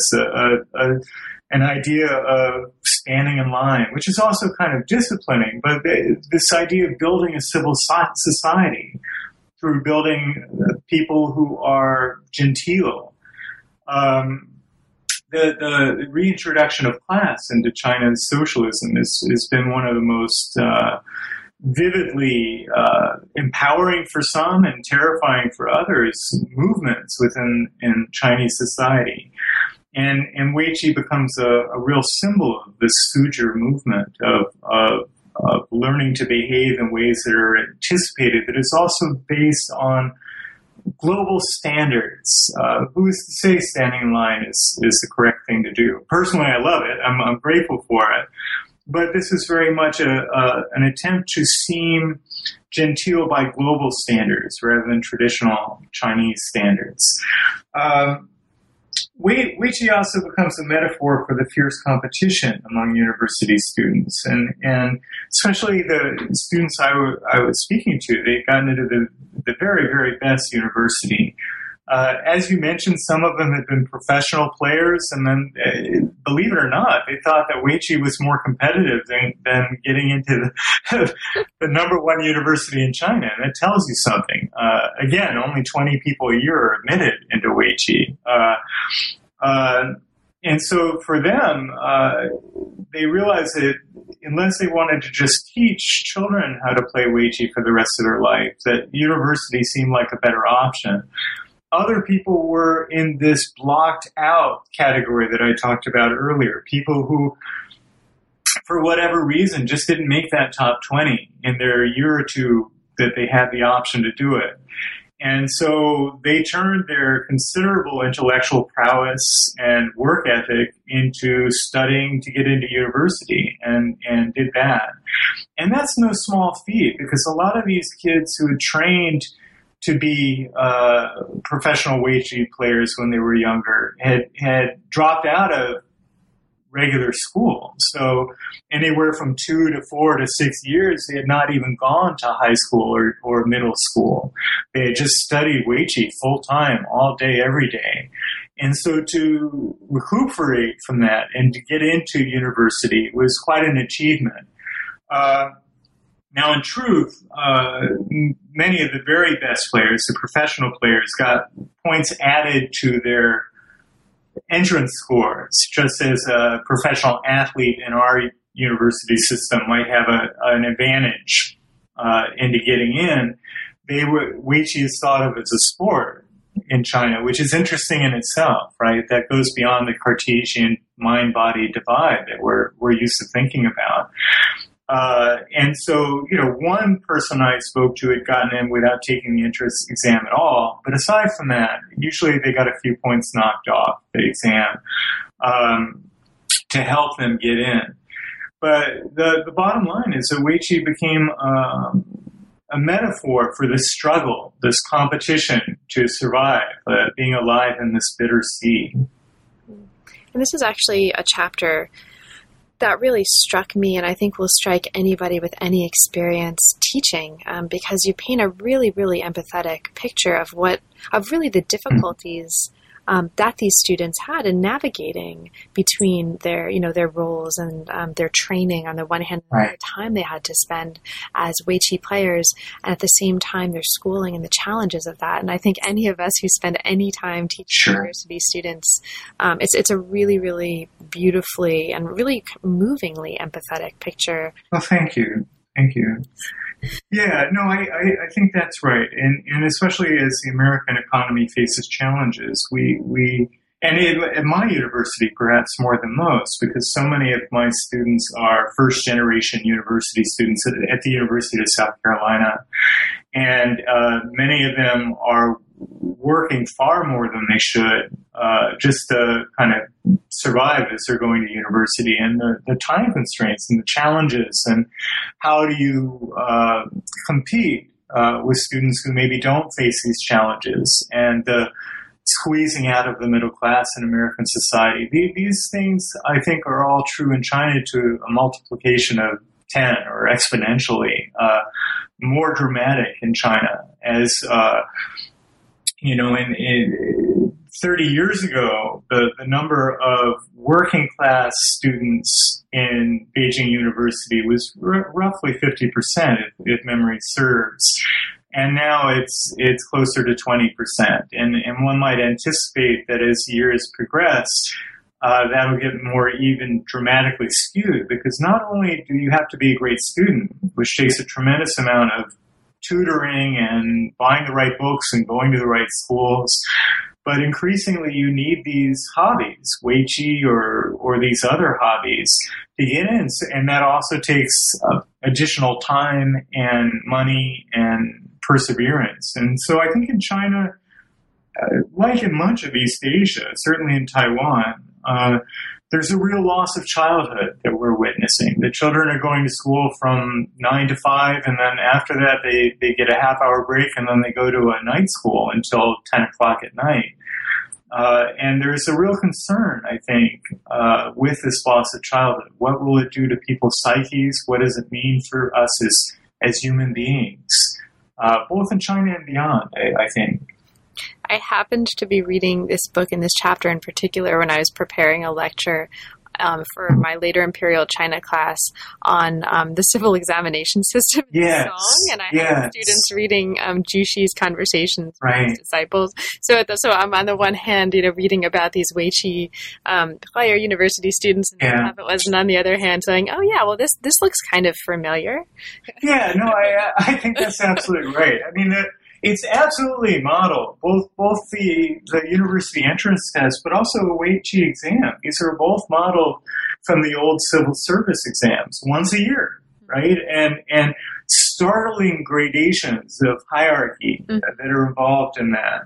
an idea of standing in line, which is also kind of disciplining, but this idea of building a civil society through building people who are genteel. The reintroduction of class into China's socialism has been one of the most vividly empowering for some and terrifying for others movements in Chinese society. And Weiqi becomes a real symbol of this Suzhi movement of learning to behave in ways that are anticipated, that is also based on global standards. Who's to say standing in line is the correct thing to do? Personally, I love it. I'm grateful for it. But this is very much an attempt to seem genteel by global standards rather than traditional Chinese standards. Weiqi also becomes a metaphor for the fierce competition among university students, and especially the students I was speaking to. They'd gotten into the very, very best university. As you mentioned, some of them had been professional players, and then, believe it or not, they thought that Weiqi was more competitive than getting into the number one university in China. And that tells you something. Again, only 20 people a year are admitted into Weiqi. And so for them, they realized that unless they wanted to just teach children how to play Weiqi for the rest of their life, that university seemed like a better option. Other people were in this blocked out category that I talked about earlier. People who, for whatever reason, just didn't make that top 20 in their year or two that they had the option to do it. And so they turned their considerable intellectual prowess and work ethic into studying to get into university and did that. And that's no small feat, because a lot of these kids who had trained to be professional Weiqi players when they were younger had dropped out of regular school. So anywhere from 2 to 4 to 6 years, they had not even gone to high school or middle school. They had just studied Weiqi full time, all day, every day. And so to recuperate from that and to get into university was quite an achievement. Now, in truth, many of the very best players, the professional players, got points added to their entrance scores, just as a professional athlete in our university system might have an advantage into getting in. Weiqi is thought of as a sport in China, which is interesting in itself, right? That goes beyond the Cartesian mind-body divide that we're used to thinking about. And so, one person I spoke to had gotten in without taking the entrance exam at all. But aside from that, usually they got a few points knocked off the exam to help them get in. But the bottom line is that Weiqi became a metaphor for this struggle, this competition to survive, being alive in this bitter sea. And this is actually a chapter that really struck me, and I think will strike anybody with any experience teaching, because you paint a really, really empathetic picture of really the difficulties that these students had in navigating between their roles and their training on the one hand, right, the time they had to spend as Weiqi players, and at the same time their schooling and the challenges of that. And I think any of us who spend any time teaching university students, it's a really, really beautifully and really movingly empathetic picture. Well, thank you. Thank you. Yeah, no, I think that's right. And especially as the American economy faces challenges, and at my university, perhaps more than most, because so many of my students are first-generation university students at the University of South Carolina. And many of them are working far more than they should just to kind of survive as they're going to university, and the time constraints and the challenges, and how do you compete with students who maybe don't face these challenges, and the squeezing out of the middle class in American society. These things, I think, are all true in China to a multiplication of 10 or exponentially more dramatic in China, as in 30 years ago, the number of working class students in Beijing University was roughly 50%, if memory serves. And now it's closer to 20%. And one might anticipate that as years progress, that'll get more even dramatically skewed, because not only do you have to be a great student, which takes a tremendous amount of tutoring and buying the right books and going to the right schools, but increasingly you need these hobbies, Weiqi or these other hobbies to get in. And that also takes additional time and money and perseverance. And so I think in China, like in much of East Asia, certainly in Taiwan, there's a real loss of childhood that we're witnessing. The children are going to school from 9 to 5, and then after that they get a half-hour break, and then they go to a night school until 10 o'clock at night. And there's a real concern, I think, with this loss of childhood. What will it do to people's psyches? What does it mean for us as human beings, both in China and beyond, I think. I happened to be reading this book in this chapter in particular when I was preparing a lecture for my later Imperial China class on the civil examination system in Song, and I had students reading Juxi's conversations with his disciples. So I'm on the one hand, reading about these Weiqi Higher University students, and and on the other hand saying, oh yeah, well this looks kind of familiar. Yeah, no, I think that's absolutely right. I mean, it's absolutely modeled, both the university entrance test, but also a Weiqi exam. These are both modeled from the old civil service exams, once a year, right? And startling gradations of hierarchy that are involved in that.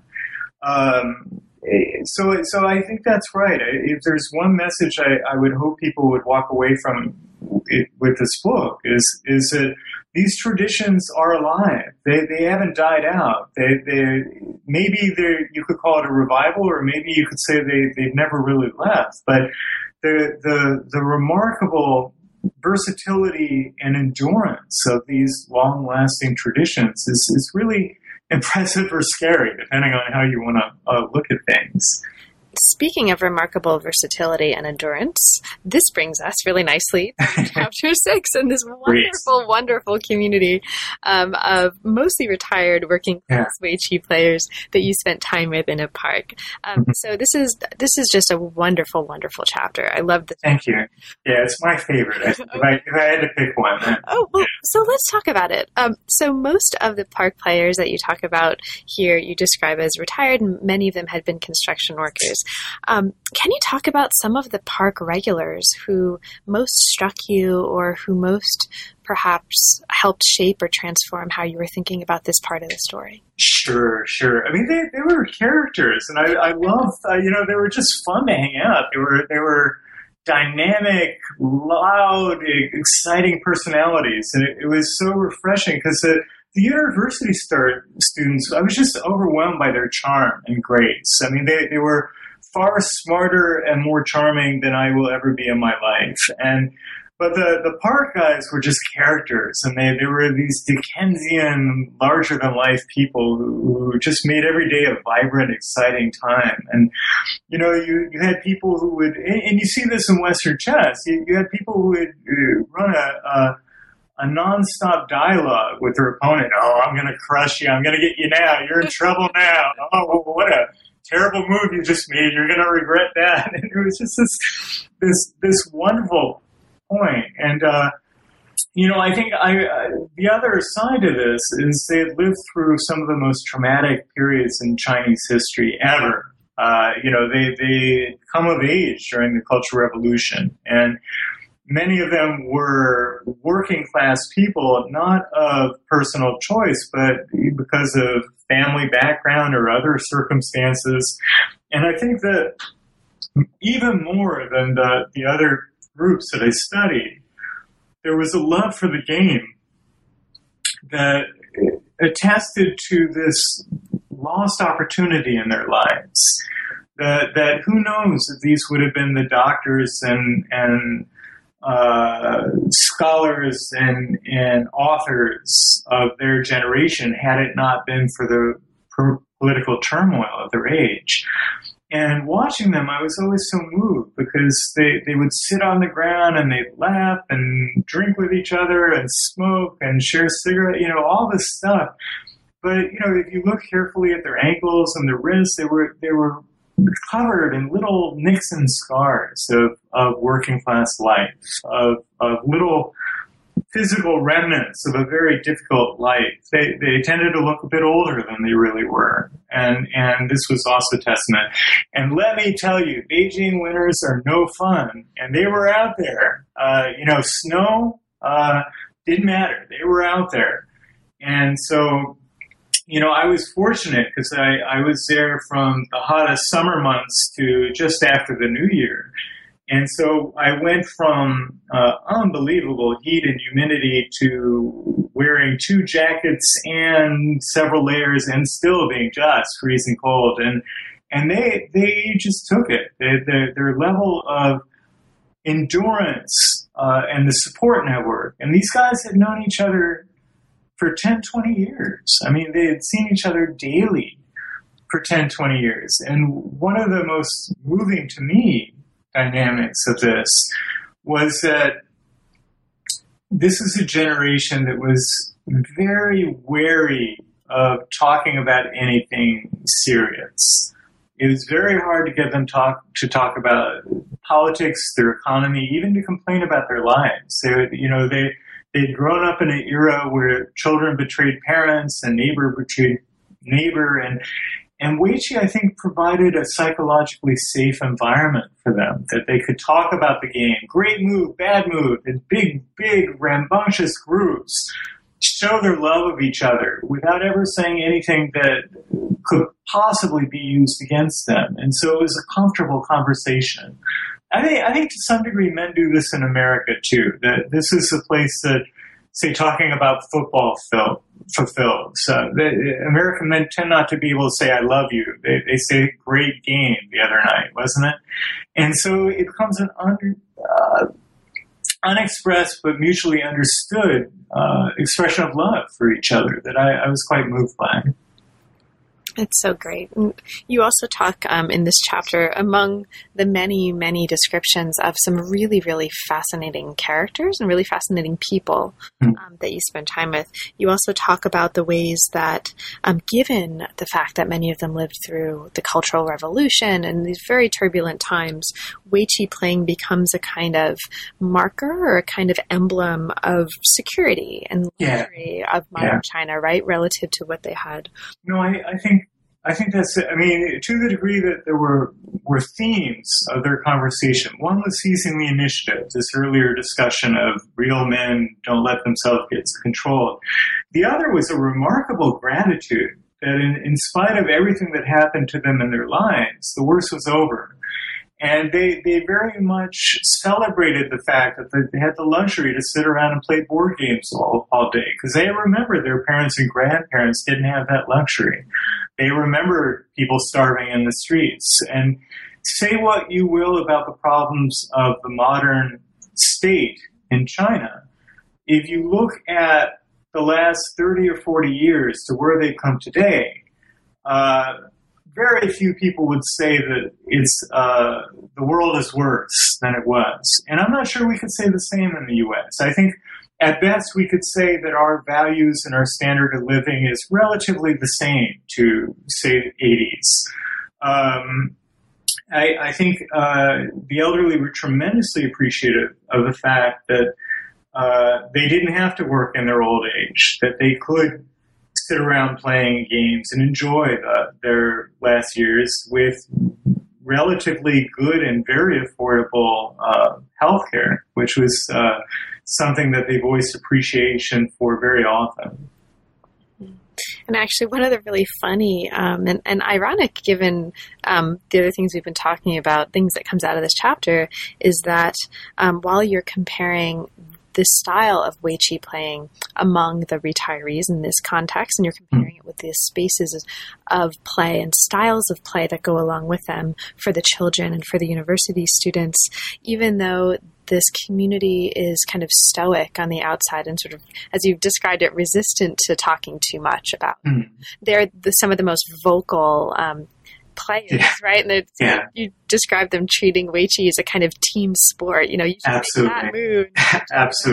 So I think that's right. If there's one message I would hope people would walk away from with this book is that these traditions are alive. They haven't died out. Maybe you could call it a revival, or maybe you could say they've never really left. But the remarkable versatility and endurance of these long-lasting traditions is really impressive or scary, depending on how you want to look at things. Speaking of remarkable versatility and endurance, this brings us really nicely to Chapter 6 and this wonderful, wonderful community of mostly retired working class Weiqi players that you spent time with in a park. So this is just a wonderful, wonderful chapter. I love this. Thank you. Yeah, it's my favorite. If I had to pick one. So let's talk about it. So most of the park players that you talk about here, you describe as retired, and many of them had been construction workers. Can you talk about some of the park regulars who most struck you, or who most perhaps helped shape or transform how you were thinking about this part of the story? Sure. I mean, they were characters, and I loved, they were just fun to hang out. They were dynamic, loud, exciting personalities, and it was so refreshing because the university students, I was just overwhelmed by their charm and grace. I mean, they were far smarter and more charming than I will ever be in my life. But the park guys were just characters, and they were these Dickensian, larger-than-life people who just made every day a vibrant, exciting time. And, you had people who would, and you see this in Western chess, you had people who would run a nonstop dialogue with their opponent. Oh, I'm going to crush you. I'm going to get you now. You're in trouble now. Oh, what a terrible move you just made. You're going to regret that. And it was just this wonderful point. And, I think the other side of this is they had lived through some of the most traumatic periods in Chinese history ever. They come of age during the Cultural Revolution, and many of them were working class people, not of personal choice, but because of family background or other circumstances. And I think that even more than the other groups that I studied, there was a love for the game that attested to this lost opportunity in their lives. That who knows if these would have been the doctors and scholars and authors of their generation had it not been for the political turmoil of their age. And watching them, I was always so moved because they would sit on the ground and they'd laugh and drink with each other and smoke and share cigarettes, all this stuff. But, if you look carefully at their ankles and their wrists, they were covered in little nicks and scars of working class life, of little physical remnants of a very difficult life. They tended to look a bit older than they really were. And this was also testament. And let me tell you, Beijing winters are no fun. And they were out there. Snow didn't matter. They were out there. And so, I was fortunate because I was there from the hottest summer months to just after the New Year. And so I went from unbelievable heat and humidity to wearing 2 jackets and several layers and still being just freezing cold. And they just took it. Their level of endurance and the support network. And these guys had known each other for 10, 20 years. I mean, they had seen each other daily for 10, 20 years. And one of the most moving to me dynamics of this was that this is a generation that was very wary of talking about anything serious. It was very hard to get them to talk about politics, their economy, even to complain about their lives. They'd grown up in an era where children betrayed parents and neighbor betrayed neighbor, and Weiqi, I think, provided a psychologically safe environment for them, that they could talk about the game, great move, bad move, in big, rambunctious groups, show their love of each other without ever saying anything that could possibly be used against them. And so it was a comfortable conversation. I think to some degree men do this in America too, that this is a place that, say, talking about football fulfills. American men tend not to be able to say, I love you. They say, great game the other night, wasn't it? And so it becomes an unexpressed but mutually understood expression of love for each other that I was quite moved by. It's so great. You also talk in this chapter, among the many, many descriptions of some really, really fascinating characters and really fascinating people that you spend time with. You also talk about the ways that, given the fact that many of them lived through the Cultural Revolution and these very turbulent times, Weiqi playing becomes a kind of marker or a kind of emblem of security and luxury of modern China, right, relative to what they had. No, I think that's it. I mean, to the degree that there were themes of their conversation. One was seizing the initiative, this earlier discussion of real men don't let themselves get controlled. The other was a remarkable gratitude that in spite of everything that happened to them in their lives, the worst was over. And they very much celebrated the fact that they had the luxury to sit around and play board games all day, because they remember their parents and grandparents didn't have that luxury. They remember people starving in the streets. And say what you will about the problems of the modern state in China, if you look at the last 30 or 40 years to where they've come today, very few people would say that it's the world is worse than it was. And I'm not sure we could say the same in the U.S. I think at best we could say that our values and our standard of living is relatively the same to, say, the 80s. I think the elderly were tremendously appreciative of the fact that they didn't have to work in their old age, that they could sit around playing games and enjoy their last years with relatively good and very affordable healthcare, which was something that they voiced appreciation for very often. And actually, one of the really funny and ironic, given the other things we've been talking about, things that comes out of this chapter, is that while you're comparing this style of Weiqi playing among the retirees in this context, and you're comparing it with the spaces of play and styles of play that go along with them for the children and for the university students, even though this community is kind of stoic on the outside and sort of, as you've described it, resistant to talking too much about. They're some of the most vocal players, right? And you describe them treating Weiqi as a kind of team sport. You know, you should make that move. Absolutely.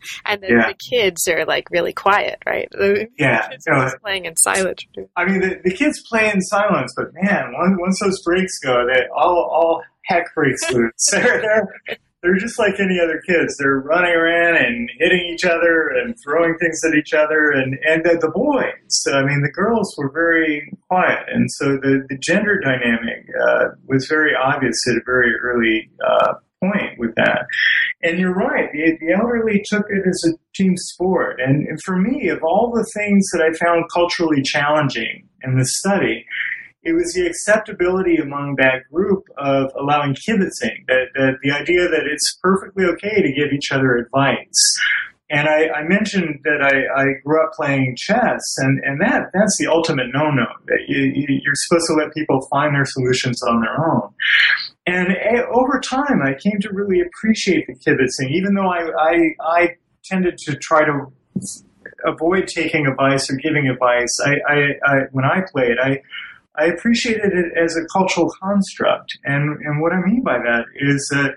And then the kids are like really quiet, right? The kids are just playing in silence. I mean, the kids play in silence, but man, once those breaks go, they all heck breaks loose. They're just like any other kids. They're running around and hitting each other and throwing things at each other. And the boys, I mean, the girls were very quiet. And so the gender dynamic was very obvious at a very early point with that. And you're right, the elderly took it as a team sport. And for me, of all the things that I found culturally challenging in the study, it was the acceptability among that group of allowing kibitzing, that the idea that it's perfectly okay to give each other advice. And I mentioned that I grew up playing chess, and that's the ultimate no-no, that you're supposed to let people find their solutions on their own. And over time, I came to really appreciate the kibitzing, even though I tended to try to avoid taking advice or giving advice. When I played, I appreciated it as a cultural construct. And what I mean by that is that,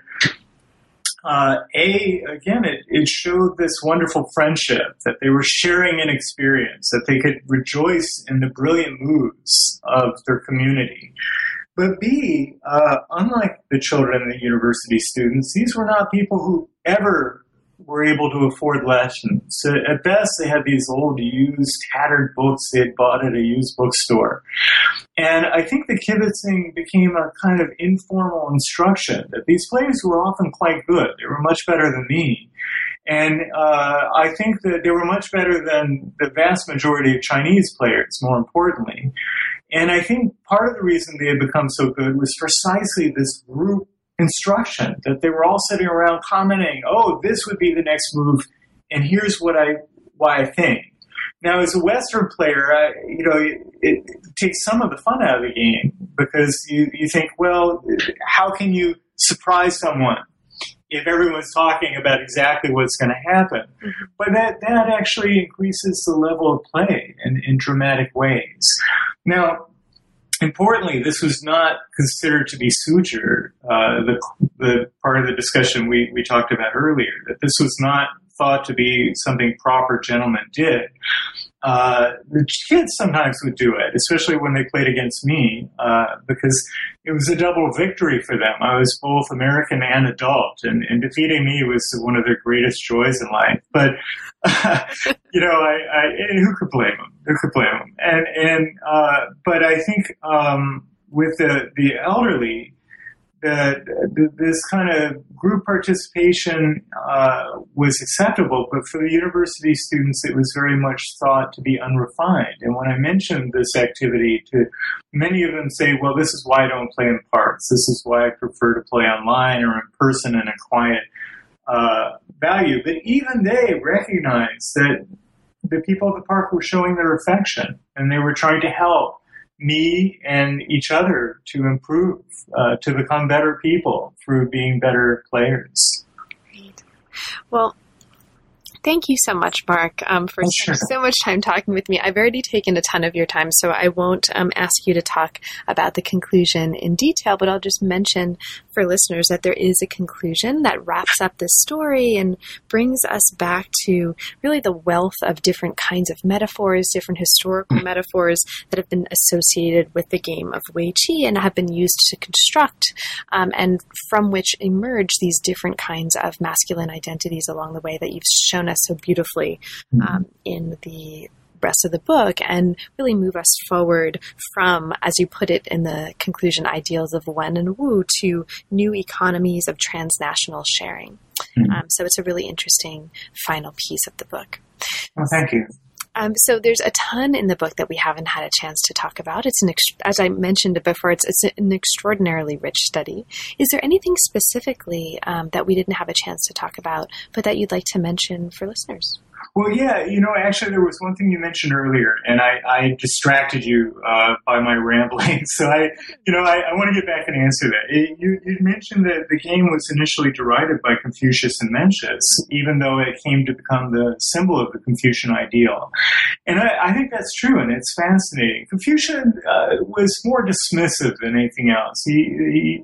it showed this wonderful friendship, that they were sharing an experience, that they could rejoice in the brilliant moves of their community. But B, unlike the children and the university students, these were not people who ever were able to afford lessons. So at best, they had these old, used, tattered books they had bought at a used bookstore. And I think the kibitzing became a kind of informal instruction, that these players were often quite good. They were much better than me. And I think that they were much better than the vast majority of Chinese players, more importantly. And I think part of the reason they had become so good was precisely this group instruction, that they were all sitting around commenting, oh, this would be the next move, and here's why I think. Now, as a Western player, it takes some of the fun out of the game, because you think, well, how can you surprise someone if everyone's talking about exactly what's going to happen? Mm-hmm. But that actually increases the level of play in dramatic ways. Now, importantly, this was not considered to be suzhi, the part of the discussion we talked about earlier, that this was not thought to be something proper gentlemen did. The kids sometimes would do it, especially when they played against me, because it was a double victory for them. I was both American and adult, and defeating me was one of their greatest joys in life. But, and who could blame them? Who could blame them? But I think with the elderly, this kind of group participation was acceptable, but for the university students, it was very much thought to be unrefined. And when I mentioned this activity to many of them, say, well, this is why I don't play in parks. This is why I prefer to play online or in person in a quiet value. But even they recognized that the people at the park were showing their affection, and they were trying to help me and each other to improve, to become better people through being better players. Great. Well, thank you so much, Mark, for spending so much time talking with me. I've already taken a ton of your time, so I won't ask you to talk about the conclusion in detail, but I'll just mention for listeners that there is a conclusion that wraps up this story and brings us back to really the wealth of different kinds of metaphors, different historical metaphors that have been associated with the game of Weiqi and have been used to construct and from which emerge these different kinds of masculine identities along the way that you've shown us so beautifully in the rest of the book, and really move us forward from, as you put it in the conclusion, ideals of Wen and Wu to new economies of transnational sharing. So it's a really interesting final piece of the book. Well, thank you. So there's a ton in the book that we haven't had a chance to talk about. It's as I mentioned before, it's an extraordinarily rich study. Is there anything specifically that we didn't have a chance to talk about, but that you'd like to mention for listeners? Well, yeah, actually there was one thing you mentioned earlier, and I distracted you by my rambling. So I want to get back and answer that. You mentioned that the game was initially derided by Confucius and Mencius, even though it came to become the symbol of the Confucian ideal. And I think that's true, and it's fascinating. Confucius was more dismissive than anything else. He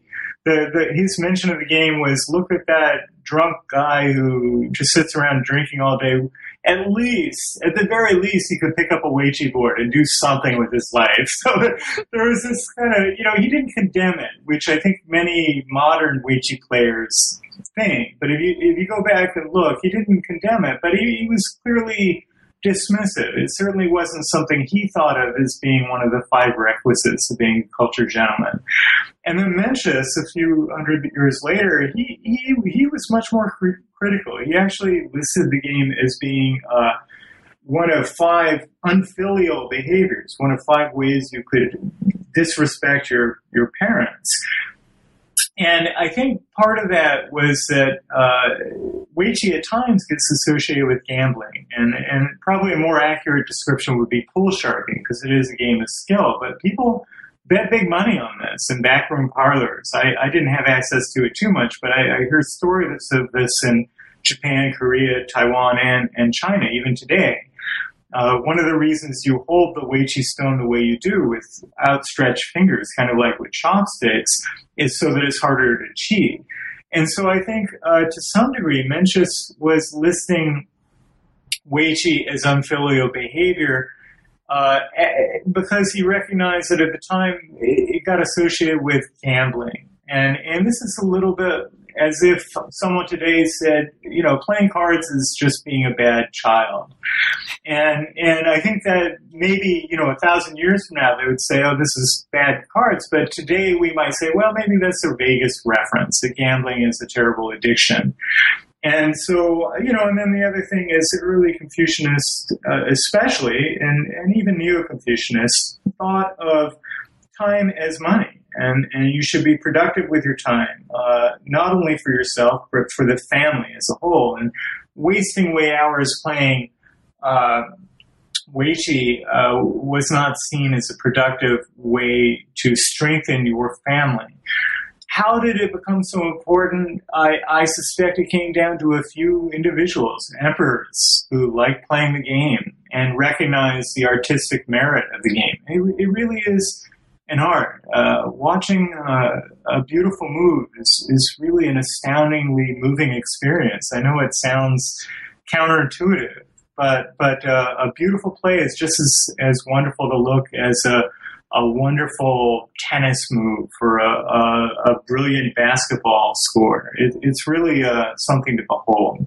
his mention of the game was, look at that drunk guy who just sits around drinking all day. At the very least, he could pick up a Weiqi board and do something with his life. So there was this kind of, he didn't condemn it, which I think many modern Weiqi players think. But if you go back and look, he didn't condemn it, but he was clearly dismissive. It certainly wasn't something he thought of as being one of the 5 requisites of being a cultured gentleman. And then Mencius, a few hundred years later, he was much more critical. He actually listed the game as being one of 5 unfilial behaviors, one of 5 ways you could disrespect your parents. And I think part of that was that Weiqi at times gets associated with gambling, and probably a more accurate description would be pool sharking, because it is a game of skill. But people bet big money on this in backroom parlors. I didn't have access to it too much, but I heard stories of this in Japan, Korea, Taiwan, and China, even today. One of the reasons you hold the Weiqi stone the way you do with outstretched fingers, kind of like with chopsticks, is so that it's harder to cheat. And so I think to some degree, Mencius was listing Weiqi as unfilial behavior because he recognized that at the time it got associated with gambling. And this is a little bit as if someone today said, playing cards is just being a bad child. And I think that maybe, 1,000 years from now, they would say, oh, this is bad cards. But today we might say, well, maybe that's a Vegas reference, that gambling is a terrible addiction. And so, and then the other thing is early Confucianists, especially, and even Neo-Confucianists, thought of time as money. And you should be productive with your time, not only for yourself, but for the family as a whole. And wasting away hours playing Weiqi was not seen as a productive way to strengthen your family. How did it become so important? I suspect it came down to a few individuals, emperors, who liked playing the game and recognized the artistic merit of the game. It really is an art. Watching a beautiful move is really an astoundingly moving experience. I know it sounds counterintuitive, but a beautiful play is just as wonderful to look as a wonderful tennis move or a brilliant basketball score. It's really something to behold.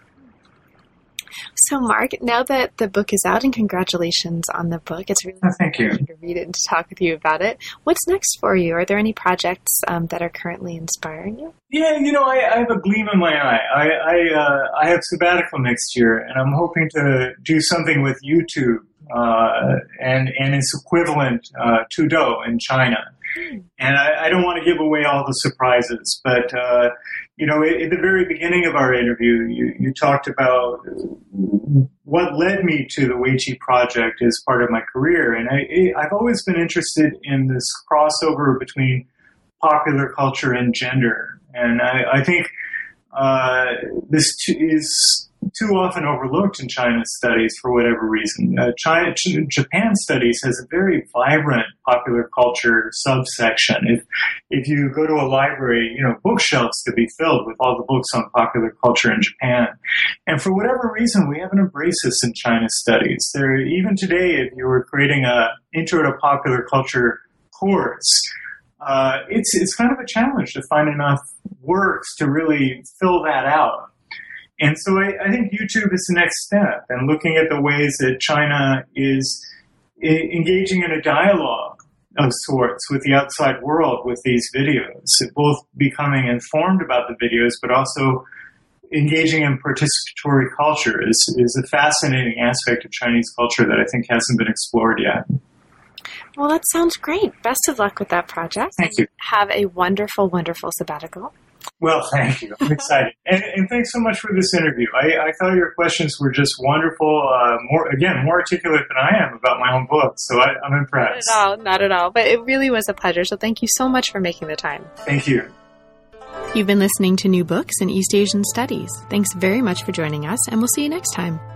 So, Mark, now that the book is out, and congratulations on the book, it's really thank you. To read it and to talk with you about it. What's next for you? Are there any projects that are currently inspiring you? Yeah, I have a gleam in my eye. I have sabbatical next year, and I'm hoping to do something with YouTube and its equivalent, Tudou in China. And I don't want to give away all the surprises, but, at the very beginning of our interview, you talked about what led me to the Weiqi project as part of my career. And I've always been interested in this crossover between popular culture and gender. And I think this is too often overlooked in China studies for whatever reason. Japan studies has a very vibrant popular culture subsection. If you go to a library, bookshelves could be filled with all the books on popular culture in Japan. And for whatever reason, we haven't embraced this in China studies. Even today, if you were creating an intro to popular culture course, it's kind of a challenge to find enough works to really fill that out. And so I think YouTube is the next step, and looking at the ways that China is engaging in a dialogue of sorts with the outside world with these videos, both becoming informed about the videos, but also engaging in participatory culture is a fascinating aspect of Chinese culture that I think hasn't been explored yet. Well, that sounds great. Best of luck with that project. Thank you. Have a wonderful, wonderful sabbatical. Well, thank you. I'm excited. And thanks so much for this interview. I thought your questions were just wonderful, more articulate than I am about my own book. So I'm impressed. Not at all. But it really was a pleasure. So thank you so much for making the time. Thank you. You've been listening to New Books in East Asian Studies. Thanks very much for joining us, and we'll see you next time.